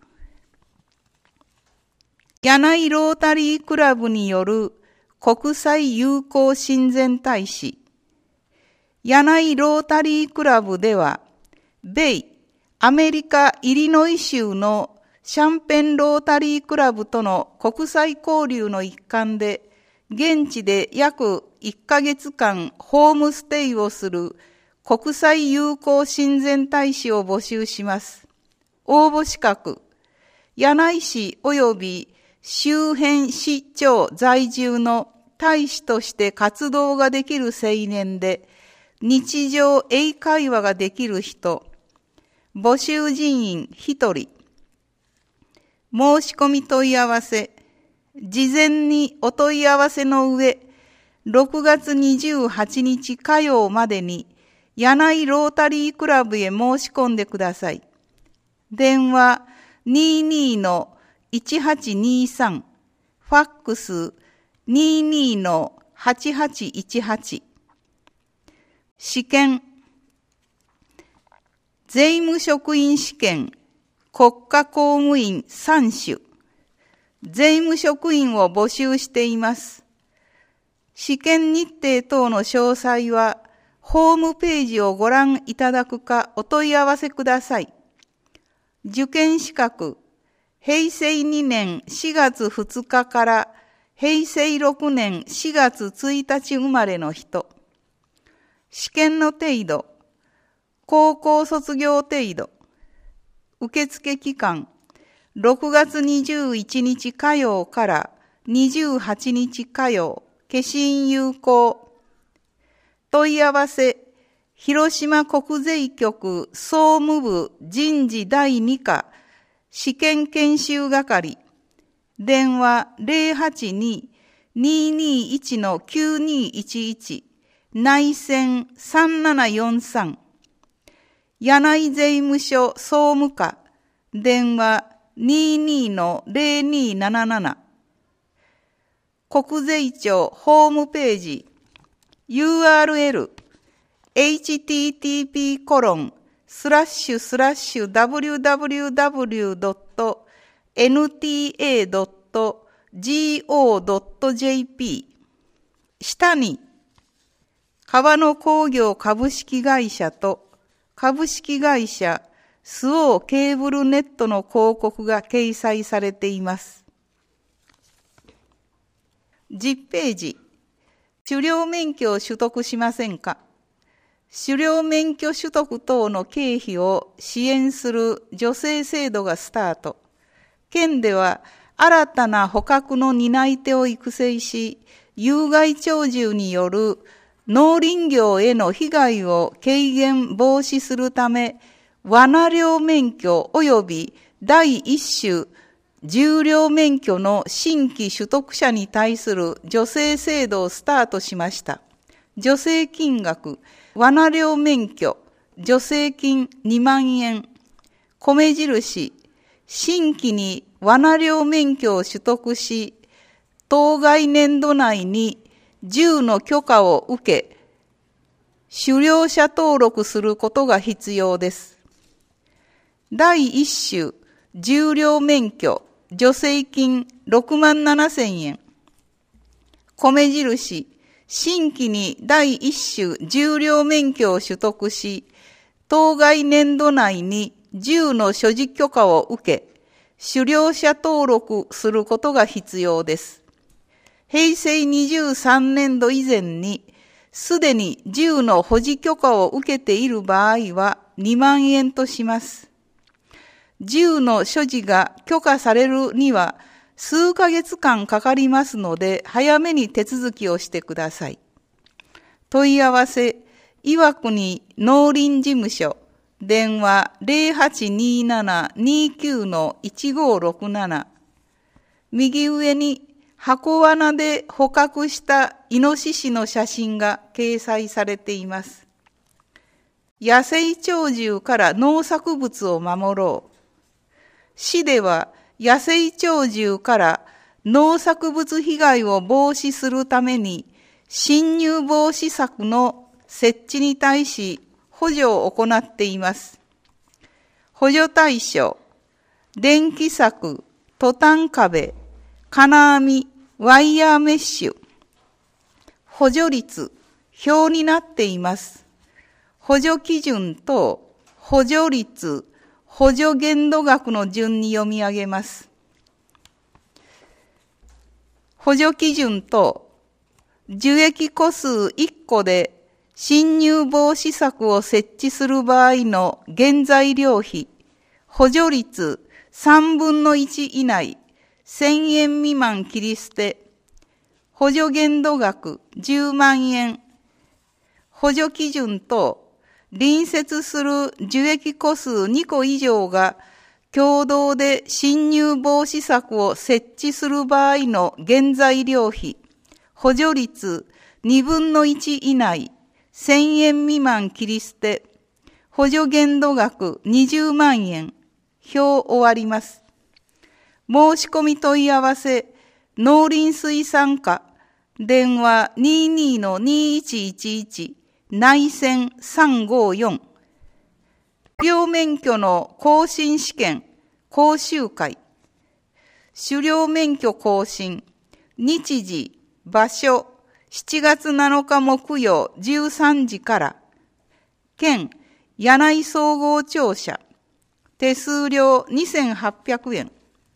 柳井ロータリークラブによる国際友好親善大使。柳井ロータリークラブでは、米、アメリカ・イリノイ州のシャンペンロータリークラブとの国際交流の一環で、現地で約いっかげつかんホームステイをする国際友好親善大使を募集します。応募資格、柳井市及び周辺市町在住の大使として活動ができる青年で、日常英会話ができる人、募集人員ひとり。申し込み問い合わせ、事前にお問い合わせの上、ろくがつにじゅうはちにち火曜までに、柳井ロータリークラブへ申し込んでください。電話 にじゅうにのいちはちにさん、ファックス にじゅうにのはちはちいちはち。試験、税務職員試験、国家公務員さん種、税務職員を募集しています。試験日程等の詳細は、ホームページをご覧いただくかお問い合わせください。受験資格、へいせいにねんしがつふつかからへいせいろくねんしがつついたち生まれの人。試験の程度、高校卒業程度。受付期間、ろくがつにじゅういちにち火曜からにじゅうはちにち火曜、消印有効。問い合わせ、広島国税局総務部人事だいに課試験研修係。電話 ゼロはちに にーにーいちのきゅうにーいちいち 内線さんななよんさん。柳井税務署総務課。電話 にーにーのゼロにーなななな。国税庁ホームページ ユーアールエル エイチティーティーピーコロンスラッシュスラッシュダブリューダブリューダブリュードットエヌティーエードットジーオードットジェーピー 下に川野工業株式会社と株式会社スオーケーブルネットの広告が掲載されています。じゅっページ、狩猟免許を取得しませんか？狩猟免許取得等の経費を支援する助成制度がスタート。県では新たな捕獲の担い手を育成し、有害鳥獣による農林業への被害を軽減防止するため、罠猟免許及び第一種銃猟免許の新規取得者に対する助成制度をスタートしました。助成金額、罠猟免許、助成金にまんえん。米印、新規に罠猟免許を取得し、当該年度内に銃の許可を受け、狩猟者登録することが必要です。第一種銃猟免許、助成金ろくまんななせんえん。米印、新規に第一種銃猟免許を取得し、当該年度内に銃の所持許可を受け、狩猟者登録することが必要です。へいせいにじゅうさんねんど以前に、すでに銃の保持許可を受けている場合はにまんえんとします。 銃の所持が許可されるには数ヶ月間かかりますので、早めに手続きをしてください。問い合わせ、岩国農林事務所、電話 ゼロはちにーなな にーきゅう いちごーろくなな。右上に箱罠で捕獲したイノシシの写真が掲載されています。野生鳥獣から農作物を守ろう。市では野生鳥獣から農作物被害を防止するために侵入防止柵の設置に対し補助を行っています。補助対象、電気柵、トタン壁、金網、ワイヤーメッシュ。補助率、表になっています。補助基準と補助率、補助限度額の順に読み上げます。補助基準と樹液個数いっこで侵入防止柵を設置する場合の原材料費、補助率さんぶんのいち以内、せんえん未満切り捨て、補助限度額じゅうまんえん、補助基準と隣接する樹液個数にこ以上が共同で侵入防止柵を設置する場合の原材料費、補助率にぶんのいち以内、せんえん未満切り捨て、補助限度額にじゅうまんえん、表終わります。申し込み問い合わせ、農林水産課、電話 にーにーのにーいちいちいち、内線さんごーよん。狩猟免許の更新試験、講習会。狩猟免許更新、日時、場所、しちがつなのか木曜じゅうさんじから。県、柳井総合庁舎。手数料にせんはっぴゃくえん。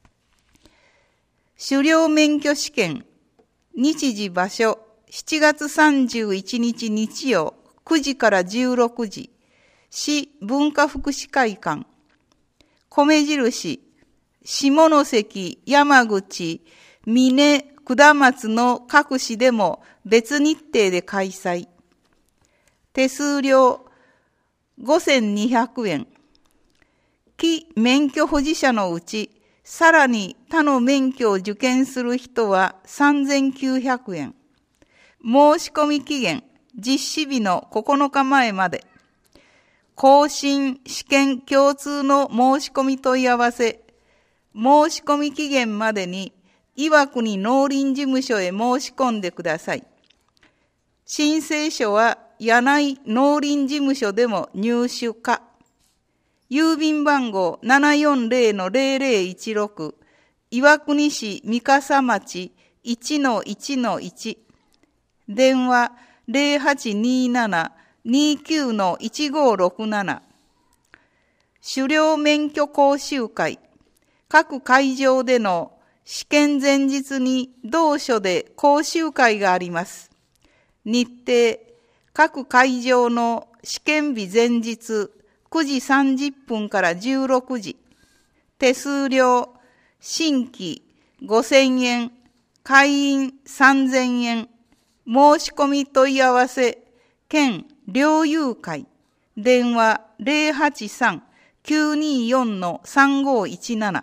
狩猟免許試験、日時場所、しちがつさんじゅういちにち日曜、くじからじゅうろくじ、市文化福祉会館。米印、下関、山口、美祢、下松の各市でも別日程で開催。手数料ごせんにひゃくえん。期免許保持者のうち、さらに他の免許を受験する人はさんぜんきゅうひゃくえん。申し込み期限、実施日のここのかまえまで。更新、試験共通の申し込み問い合わせ。申し込み期限までに岩国農林事務所へ申し込んでください。申請書は柳井農林事務所でも入手可。郵便番号 ななよんぜろのぜろぜろいちろく、岩国市三笠町 いちのいちのいち、電話ぜろはちにーなな にーきゅうのいちごーろくなな。狩猟免許講習会、各会場での試験前日に同所で講習会があります。日程、各会場の試験日前日くじさんじゅっぷんからじゅうろくじ。手数料、新規ごせんえん、会員さんぜんえん。申し込み問い合わせ、県猟友会、電話ぜろはちさん きゅうにーよんのさんごーいちなな。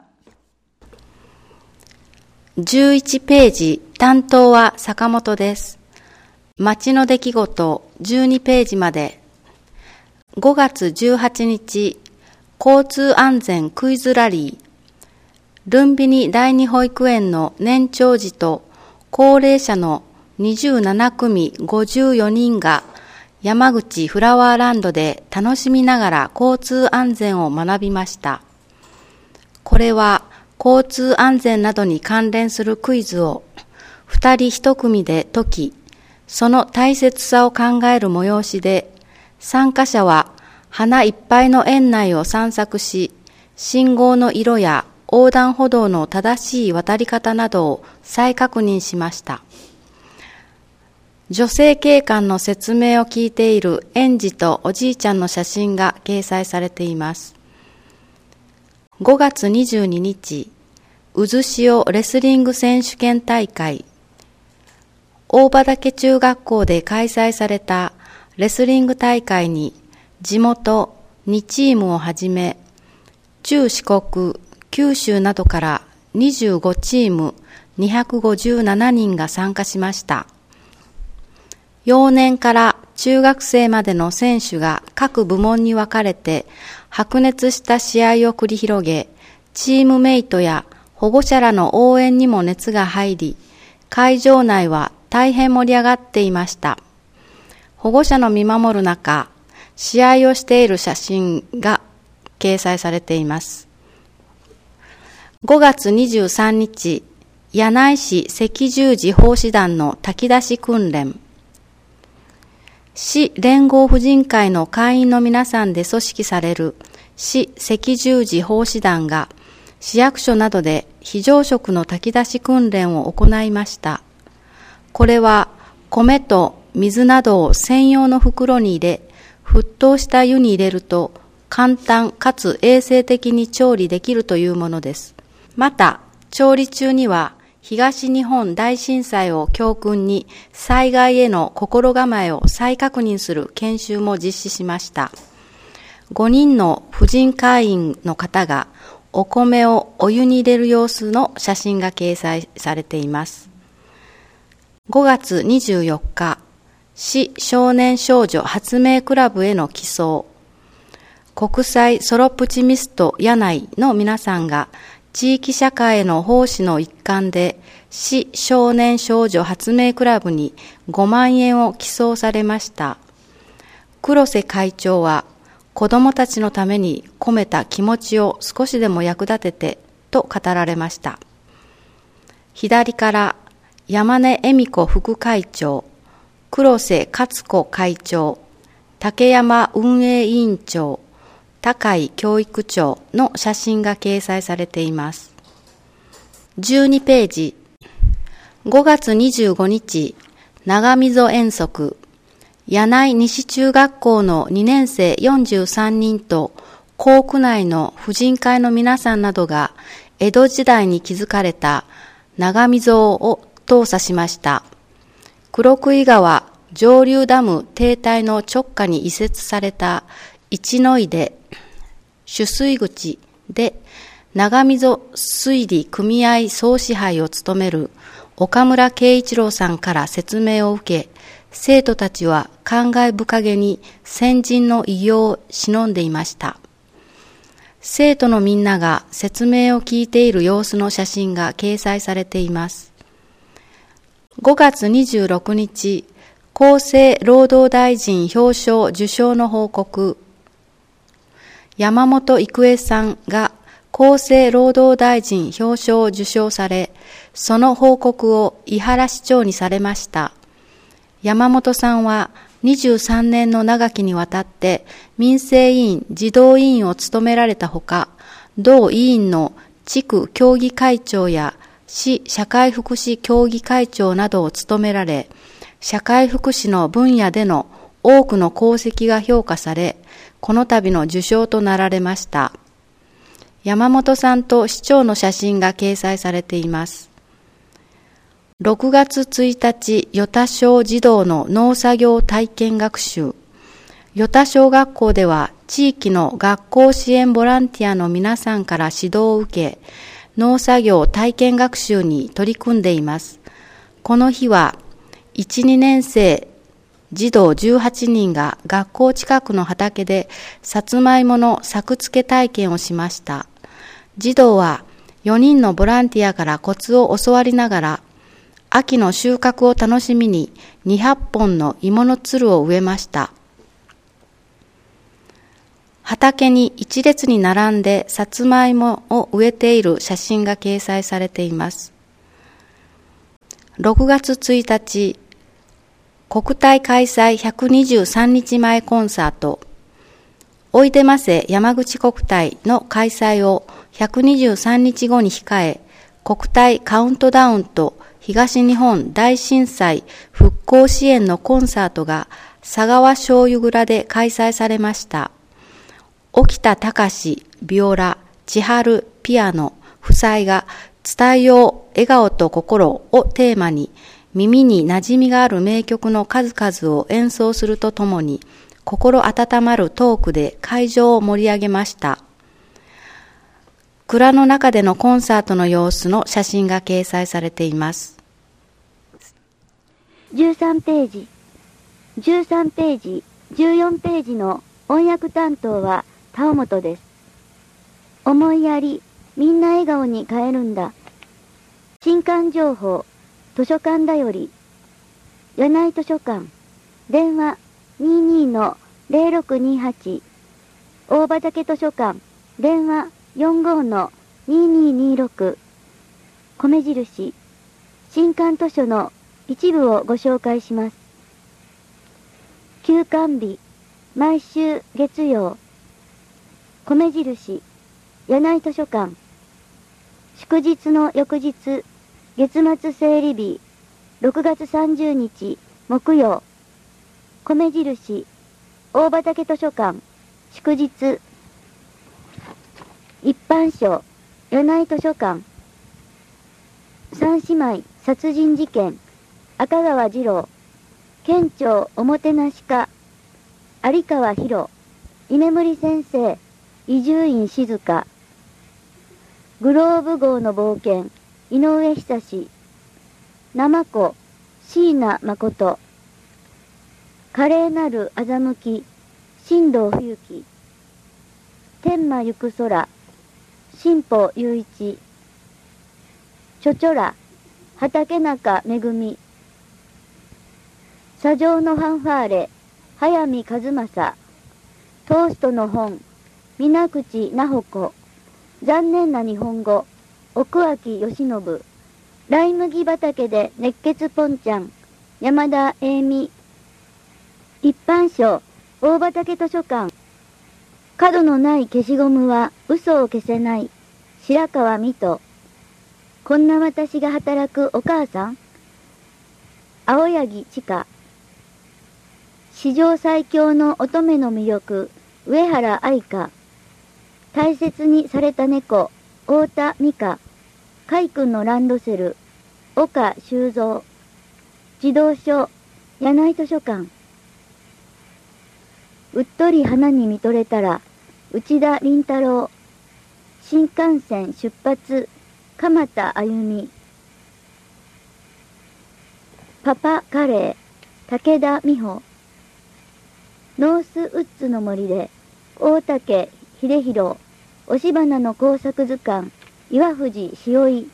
じゅういちページ、担当は坂本です。町の出来事じゅうにページまで。ごがつじゅうはちにち、交通安全クイズラリー。ルンビニ第二保育園の年長児と高齢者のにじゅうななくみごじゅうよにんが山口フラワーランドで楽しみながら交通安全を学びました。これは交通安全などに関連するクイズを二人一組で解き、その大切さを考える催しで、参加者は花いっぱいの園内を散策し、信号の色や横断歩道の正しい渡り方などを再確認しました。女性警官の説明を聞いている園児とおじいちゃんの写真が掲載されています。 ごがつにじゅうににち、渦潮レスリング選手権大会。大畑中学校で開催されたレスリング大会に地元にチームをはじめ、中四国、九州などからにじゅうごチームにひゃくごじゅうななにんが参加しました。幼年から中学生までの選手が各部門に分かれて白熱した試合を繰り広げ、チームメイトや保護者らの応援にも熱が入り、会場内は大変盛り上がっていました。保護者の見守る中、試合をしている写真が掲載されています。ごがつにじゅうさんにち、柳井市赤十字奉仕団の炊き出し訓練。市連合婦人会の会員の皆さんで組織される市赤十字奉仕団が市役所などで非常食の炊き出し訓練を行いました。これは米と水などを専用の袋に入れ、沸騰した湯に入れると簡単かつ衛生的に調理できるというものです。また、調理中には東日本大震災を教訓に災害への心構えを再確認する研修も実施しました。ごにんの婦人会員の方がお米をお湯に入れる様子の写真が掲載されています。ごがつにじゅうよっか、市少年少女発明クラブへの寄贈。国際ソロプチミスト柳井の皆さんが地域社会への奉仕の一環で市少年少女発明クラブにごまんえんを寄贈されました。黒瀬会長は子どもたちのために込めた気持ちを少しでも役立ててと語られました。左から山根恵美子副会長、黒瀬勝子会長、竹山運営委員長、高井教育長の写真が掲載されています。じゅうにページ、ごがつにじゅうごにち、長溝遠足、柳井西中学校のにねんせいよんじゅうさんにんと校区内の婦人会の皆さんなどが江戸時代に築かれた長溝を踏査しました。黒杭川上流ダム堤体の直下に移設された一の井で取水口で長溝水利組合総支配を務める岡村圭一郎さんから説明を受け、生徒たちは感慨深げに先人の偉業を偲んでいました。生徒のみんなが説明を聞いている様子の写真が掲載されています。ごがつにじゅうろくにち、厚生労働大臣表彰受賞の報告。山本郁恵さんが厚生労働大臣表彰を受賞され、その報告を井原市長にされました。山本さんはにじゅうさんねんの長きにわたって民生委員、児童委員を務められたほか、同委員の地区協議会長や市社会福祉協議会長などを務められ、社会福祉の分野での多くの功績が評価され、この度の受賞となられました。山本さんと市長の写真が掲載されています。ろくがつついたち、与田小児童の農作業体験学習。与田小学校では地域の学校支援ボランティアの皆さんから指導を受け、農作業体験学習に取り組んでいます。この日は、いち、にねんせい児童じゅうはちにんが学校近くの畑でさつまいもの作付け体験をしました。児童はよにんのボランティアからコツを教わりながら、秋の収穫を楽しみににひゃっぽんの芋のつるを植えました。畑に一列に並んでさつまいもを植えている写真が掲載されています。ろくがつついたち、国体開催ひゃくにじゅうさんにちまえコンサート、おいでませ山口国体の開催をひゃくにじゅうさんにちごに控え、国体カウントダウンと東日本大震災復興支援のコンサートが佐川醤油蔵で開催されました。沖田隆ビオラ、 千春ピアノ夫妻が伝えよう笑顔と心をテーマに耳に馴染みがある名曲の数々を演奏するとともに心温まるトークで会場を盛り上げました。蔵の中でのコンサートの様子の写真が掲載されています。 じゅうさんページ、じゅうさんページ、じゅうよんページの音訳担当は田尾本です。思いやり、みんな笑顔に変えるんだ。新刊情報、図書館だより。柳井図書館、電話 にじゅうに の ゼロろくにはち。大畑図書館、電話よんじゅうごの にじゅうににじゅうろく。米印、新刊図書の一部をご紹介します。休館日、毎週月曜。米印、柳井図書館。祝日の翌日、月末整理日、ろくがつさんじゅうにち木曜。米印、大畑図書館。祝日。一般書、柳井図書館。三姉妹殺人事件、赤川次郎。県庁おもてなし課、有川博。居眠り先生、伊集院静香。グローブ号の冒険、井上久志。生子、椎名誠。華麗なる欺き、新藤冬樹。天馬行く空、新保雄一。ちょちょら、畑中めぐみ。砂上のファンファーレ、早見和正。トーストの本、水口奈穂子。残念な日本語、奥脇義信。ライ麦畑で熱血ポンちゃん、山田栄美。一般書、大畑図書館。角のない消しゴムは嘘を消せない、白川美斗。こんな私が働くお母さん。青柳千佳。史上最強の乙女の魅力、上原愛香。大切にされた猫、太田美香。海君のランドセル、岡修造。児童書、柳井図書館。うっとり花に見とれたら、内田倫太郎。新幹線出発、鎌田あゆみ。パパカレー、武田美穂。ノースウッズの森で、大竹秀弘。押し花の工作図鑑、岩藤潮井。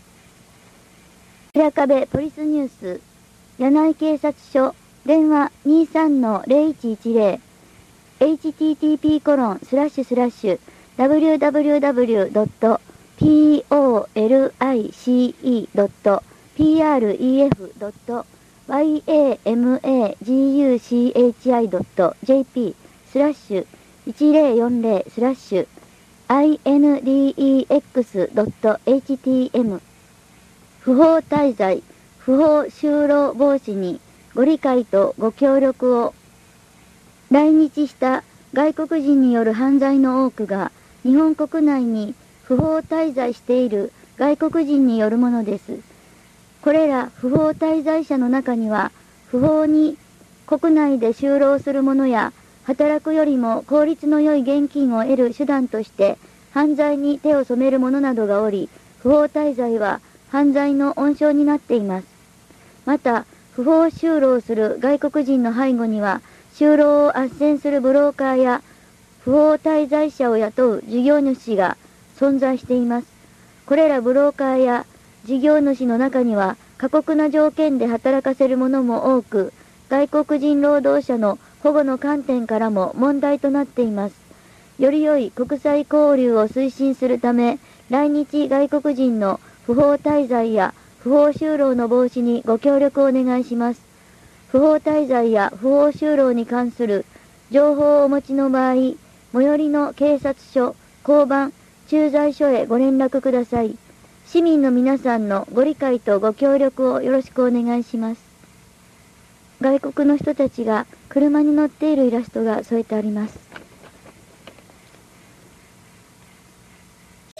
平壁ポリスニュース、柳井警察署、電話 にじゅうさんのゼロいちいちゼロ。エイチティーティーピーコロンスラッシュスラッシュダブリューダブリューダブリュードットピーオーエルアイシーイードットピーアールイーエフドットワイエーエムエージーユーシーエイチアイドットジェーピースラッシュいちゼロよんゼロスラッシュアイエヌディーイーエックスドットエイチティーエム。 不法滞在、不法就労防止にご理解とご協力を。来日した外国人による犯罪の多くが日本国内に不法滞在している外国人によるものです。これら不法滞在者の中には不法に国内で就労する者や働くよりも効率の良い現金を得る手段として犯罪に手を染める者などがおり、不法滞在は犯罪の温床になっています。また、不法就労する外国人の背後には、就労を斡旋するブローカーや不法滞在者を雇う事業主が存在しています。これらブローカーや事業主の中には過酷な条件で働かせる者も多く、外国人労働者の保護の観点からも問題となっています。より良い国際交流を推進するため、来日外国人の不法滞在や不法就労の防止にご協力をお願いします。不法滞在や不法就労に関する情報をお持ちの場合、最寄りの警察署、交番、駐在所へご連絡ください。市民の皆さんのご理解とご協力をよろしくお願いします。外国の人たちが車に乗っているイラストが添えてあります。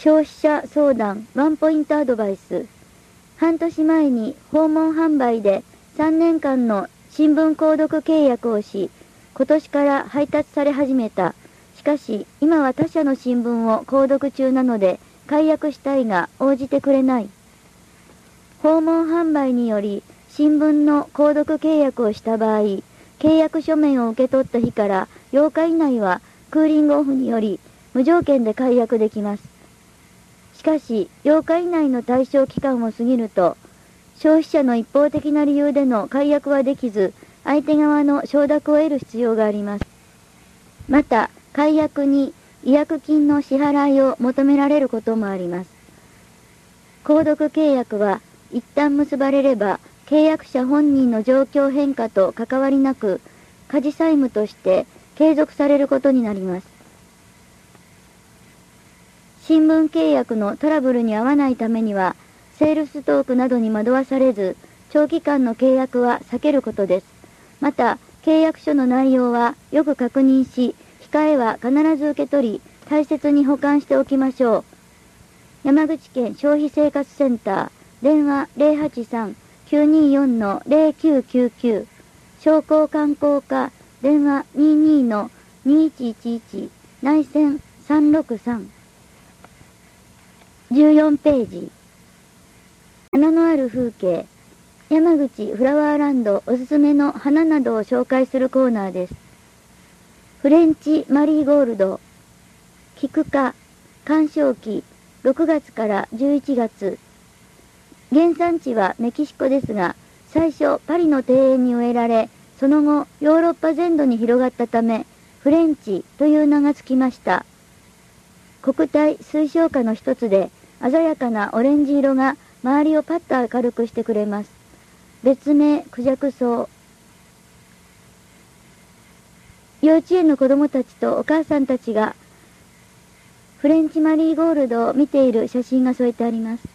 消費者相談ワンポイントアドバイス。半年前に訪問販売でさんねんかんの新聞購読契約をし、今年から配達され始めた。しかし、今は他社の新聞を購読中なので、解約したいが応じてくれない。訪問販売により、新聞の購読契約をした場合、契約書面を受け取った日からようか以内はクーリングオフにより無条件で解約できます。しかし、ようか以内の対象期間を過ぎると、消費者の一方的な理由での解約はできず、相手側の承諾を得る必要があります。また、解約に違約金の支払いを求められることもあります。購読契約は一旦結ばれれば、契約者本人の状況変化と関わりなく、家事債務として継続されることになります。新聞契約のトラブルに遭わないためには、セールストークなどに惑わされず、長期間の契約は避けることです。また、契約書の内容はよく確認し、控えは必ず受け取り、大切に保管しておきましょう。山口県消費生活センター、電話 ゼロはちさん きゅうにーよん ゼロきゅうきゅうきゅう、商工観光課、電話 にーにー にーいちいちいち、内線さんろくさん。じゅうよんページ。花のある風景。山口フラワーランドおすすめの花などを紹介するコーナーです。フレンチマリーゴールド。菊花、鑑賞期、ろくがつからじゅういちがつ。原産地はメキシコですが、最初パリの庭園に植えられ、その後ヨーロッパ全土に広がったため、フレンチという名がつきました。国体水晶花の一つで、鮮やかなオレンジ色が周りをパッと明るくしてくれます。別名クジャクソウ。幼稚園の子供たちとお母さんたちがフレンチマリーゴールドを見ている写真が添えてあります。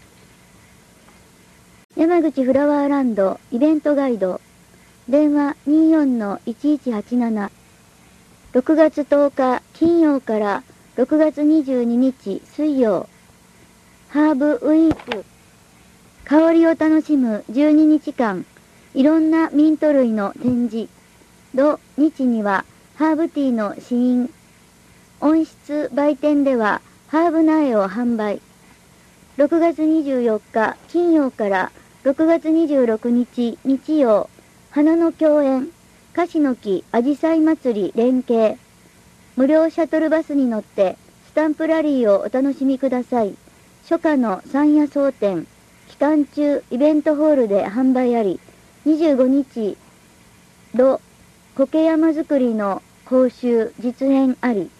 山口フラワーランドイベントガイド。電話 にーよんのいちいちはちなな。ろくがつとおか金曜からろくがつにじゅうににち水曜。ハーブウィーク。香りを楽しむじゅうににちかん。いろんなミント類の展示。土日にはハーブティーの試飲。温室売店ではハーブ苗を販売。ろくがつにじゅうよっか金曜からろくがつにじゅうろくにち日曜。花の共演。樫の木あじさい祭り連携。無料シャトルバスに乗ってスタンプラリーをお楽しみください。初夏の山野草展。期間中イベントホールで販売あり、にじゅうごにち土苔山作りの講習実演あり。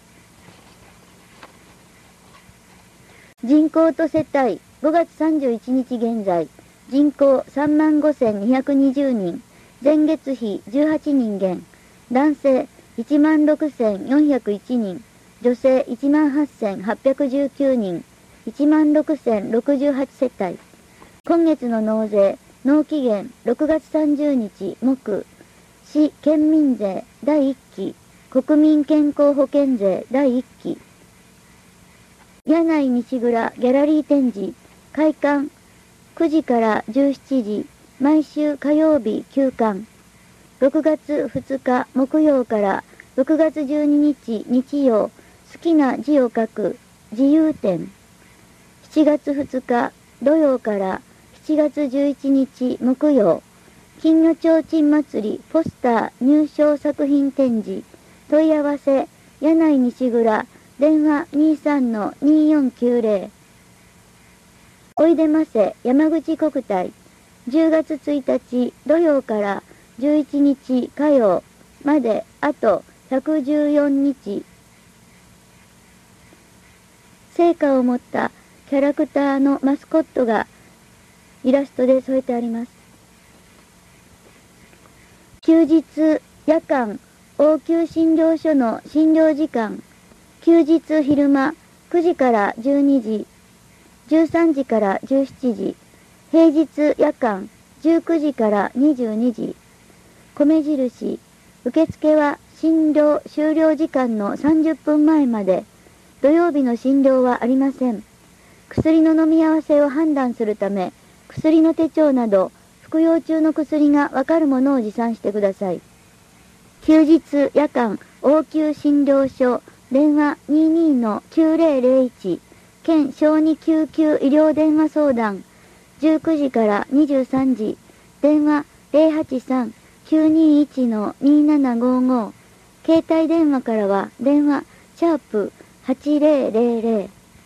人口と世帯ごがつさんじゅういちにち現在、人口さんまんごせんにひゃくにじゅうにん、前月比じゅうはちにん減、男性いちまんろくせんよんひゃくいちにん、女性いちまんはっせんはっぴゃくじゅうきゅうにん、いちまんろくせんろくじゅうはちせたい。今月の納税、納期限ろくがつさんじゅうにち木、市県民税だいいっき、国民健康保険税だいいっき。柳井西蔵ギャラリー展示、開館くじからじゅうしちじ、毎週火曜日休館。ろくがつふつか木曜からろくがつじゅうににち日曜、好きな字を書く自由展。しちがつふつか土曜からしちがつじゅういちにち木曜、金魚ちょうちん祭りポスター入賞作品展示。問い合わせ柳井西蔵電話 にーさんのにーよんきゅうぜろ。おいでませ山口国体。じゅうがつついたち土曜からじゅういちにち火曜まであとひゃくじゅうよっか。聖火を持ったキャラクターのマスコットがイラストで添えてあります。休日夜間応急診療所の診療時間。休日昼間くじからじゅうにじ、じゅうさんじからじゅうしちじ。平日夜間じゅうくじからにじゅうにじ。米印。受付は診療終了時間のさんじゅっぷんまえまで。土曜日の診療はありません。 薬の飲み合わせを判断するため、薬の手帳など服用中の薬がわかるものを持参してください。休日夜間応急診療所電話 にじゅうにのきゅうぜろぜろいち 県小児救急医療電話相談じゅうくじからにじゅうさんじ電話 ゼロはちさん きゅうにいちのにななごご 携帯電話からは電話シャープはちぜろぜろぜろ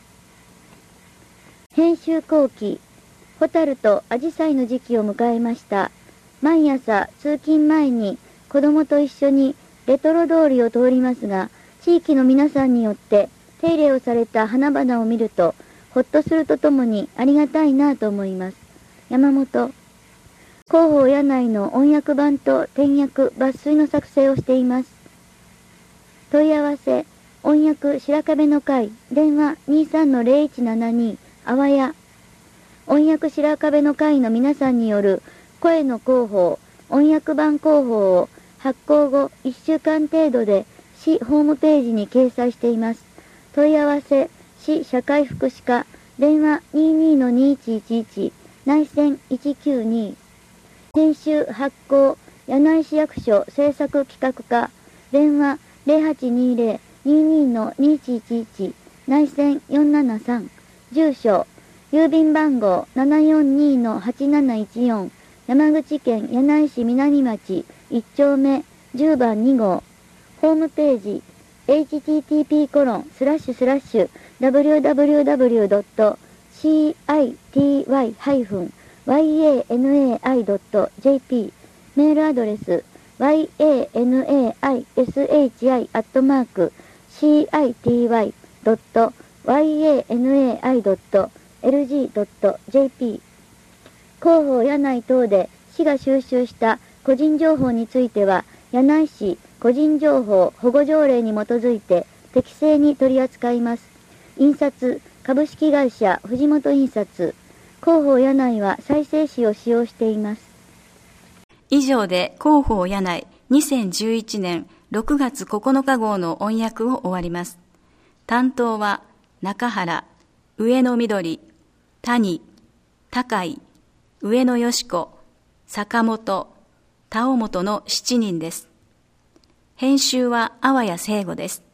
編集後期ホタルとアジサイの時期を迎えました。毎朝通勤前に子供と一緒にレトロ通りを通りますが、地域の皆さんによって手入れをされた花々を見るとほっとするとともにありがたいなと思います。山本広報柳井の音訳版と転訳抜粋の作成をしています。問い合わせ音訳白壁の会電話 にじゅうさんのぜろいちななに あわや音訳白壁の会の皆さんによる声の広報音訳版広報を発行後いっしゅうかん程度で市ホームページに掲載しています。問い合わせ市社会福祉課電話 にじゅうにのにいちいちいち 内線いちきゅうに編集発行柳井市役所制作企画課電話 ゼロはちにぜろ にじゅうにのにいちいちいち 内線よんななさん住所郵便番号 ななよんにのはちなないちよん 山口県柳井市南町いっ丁目じゅうばんに号ホームページ エイチティーティーピーコロンスラッシュスラッシュダブリューダブリューダブリュードットシーアイティーワイハイフンワイエーエヌエーアイドットジェーピー メールアドレス ワイエーエヌエーアイエスエイチアイ アットマーク シーアイティーワイドットワイエーエヌエーアイドットエルジードットジェーピー 広報柳井等で市が収集した個人情報については柳井市個人情報保護条例に基づいて適正に取り扱います。印刷株式会社藤本印刷広報柳井は再生紙を使用しています。 以上で広報柳井にせんじゅういちねんろくがつここのか号の音訳を終わります。担当は中原、上野緑、谷、高井、上野よし子、坂本、田尾本のしちにんです。編集は阿波谷聖吾です。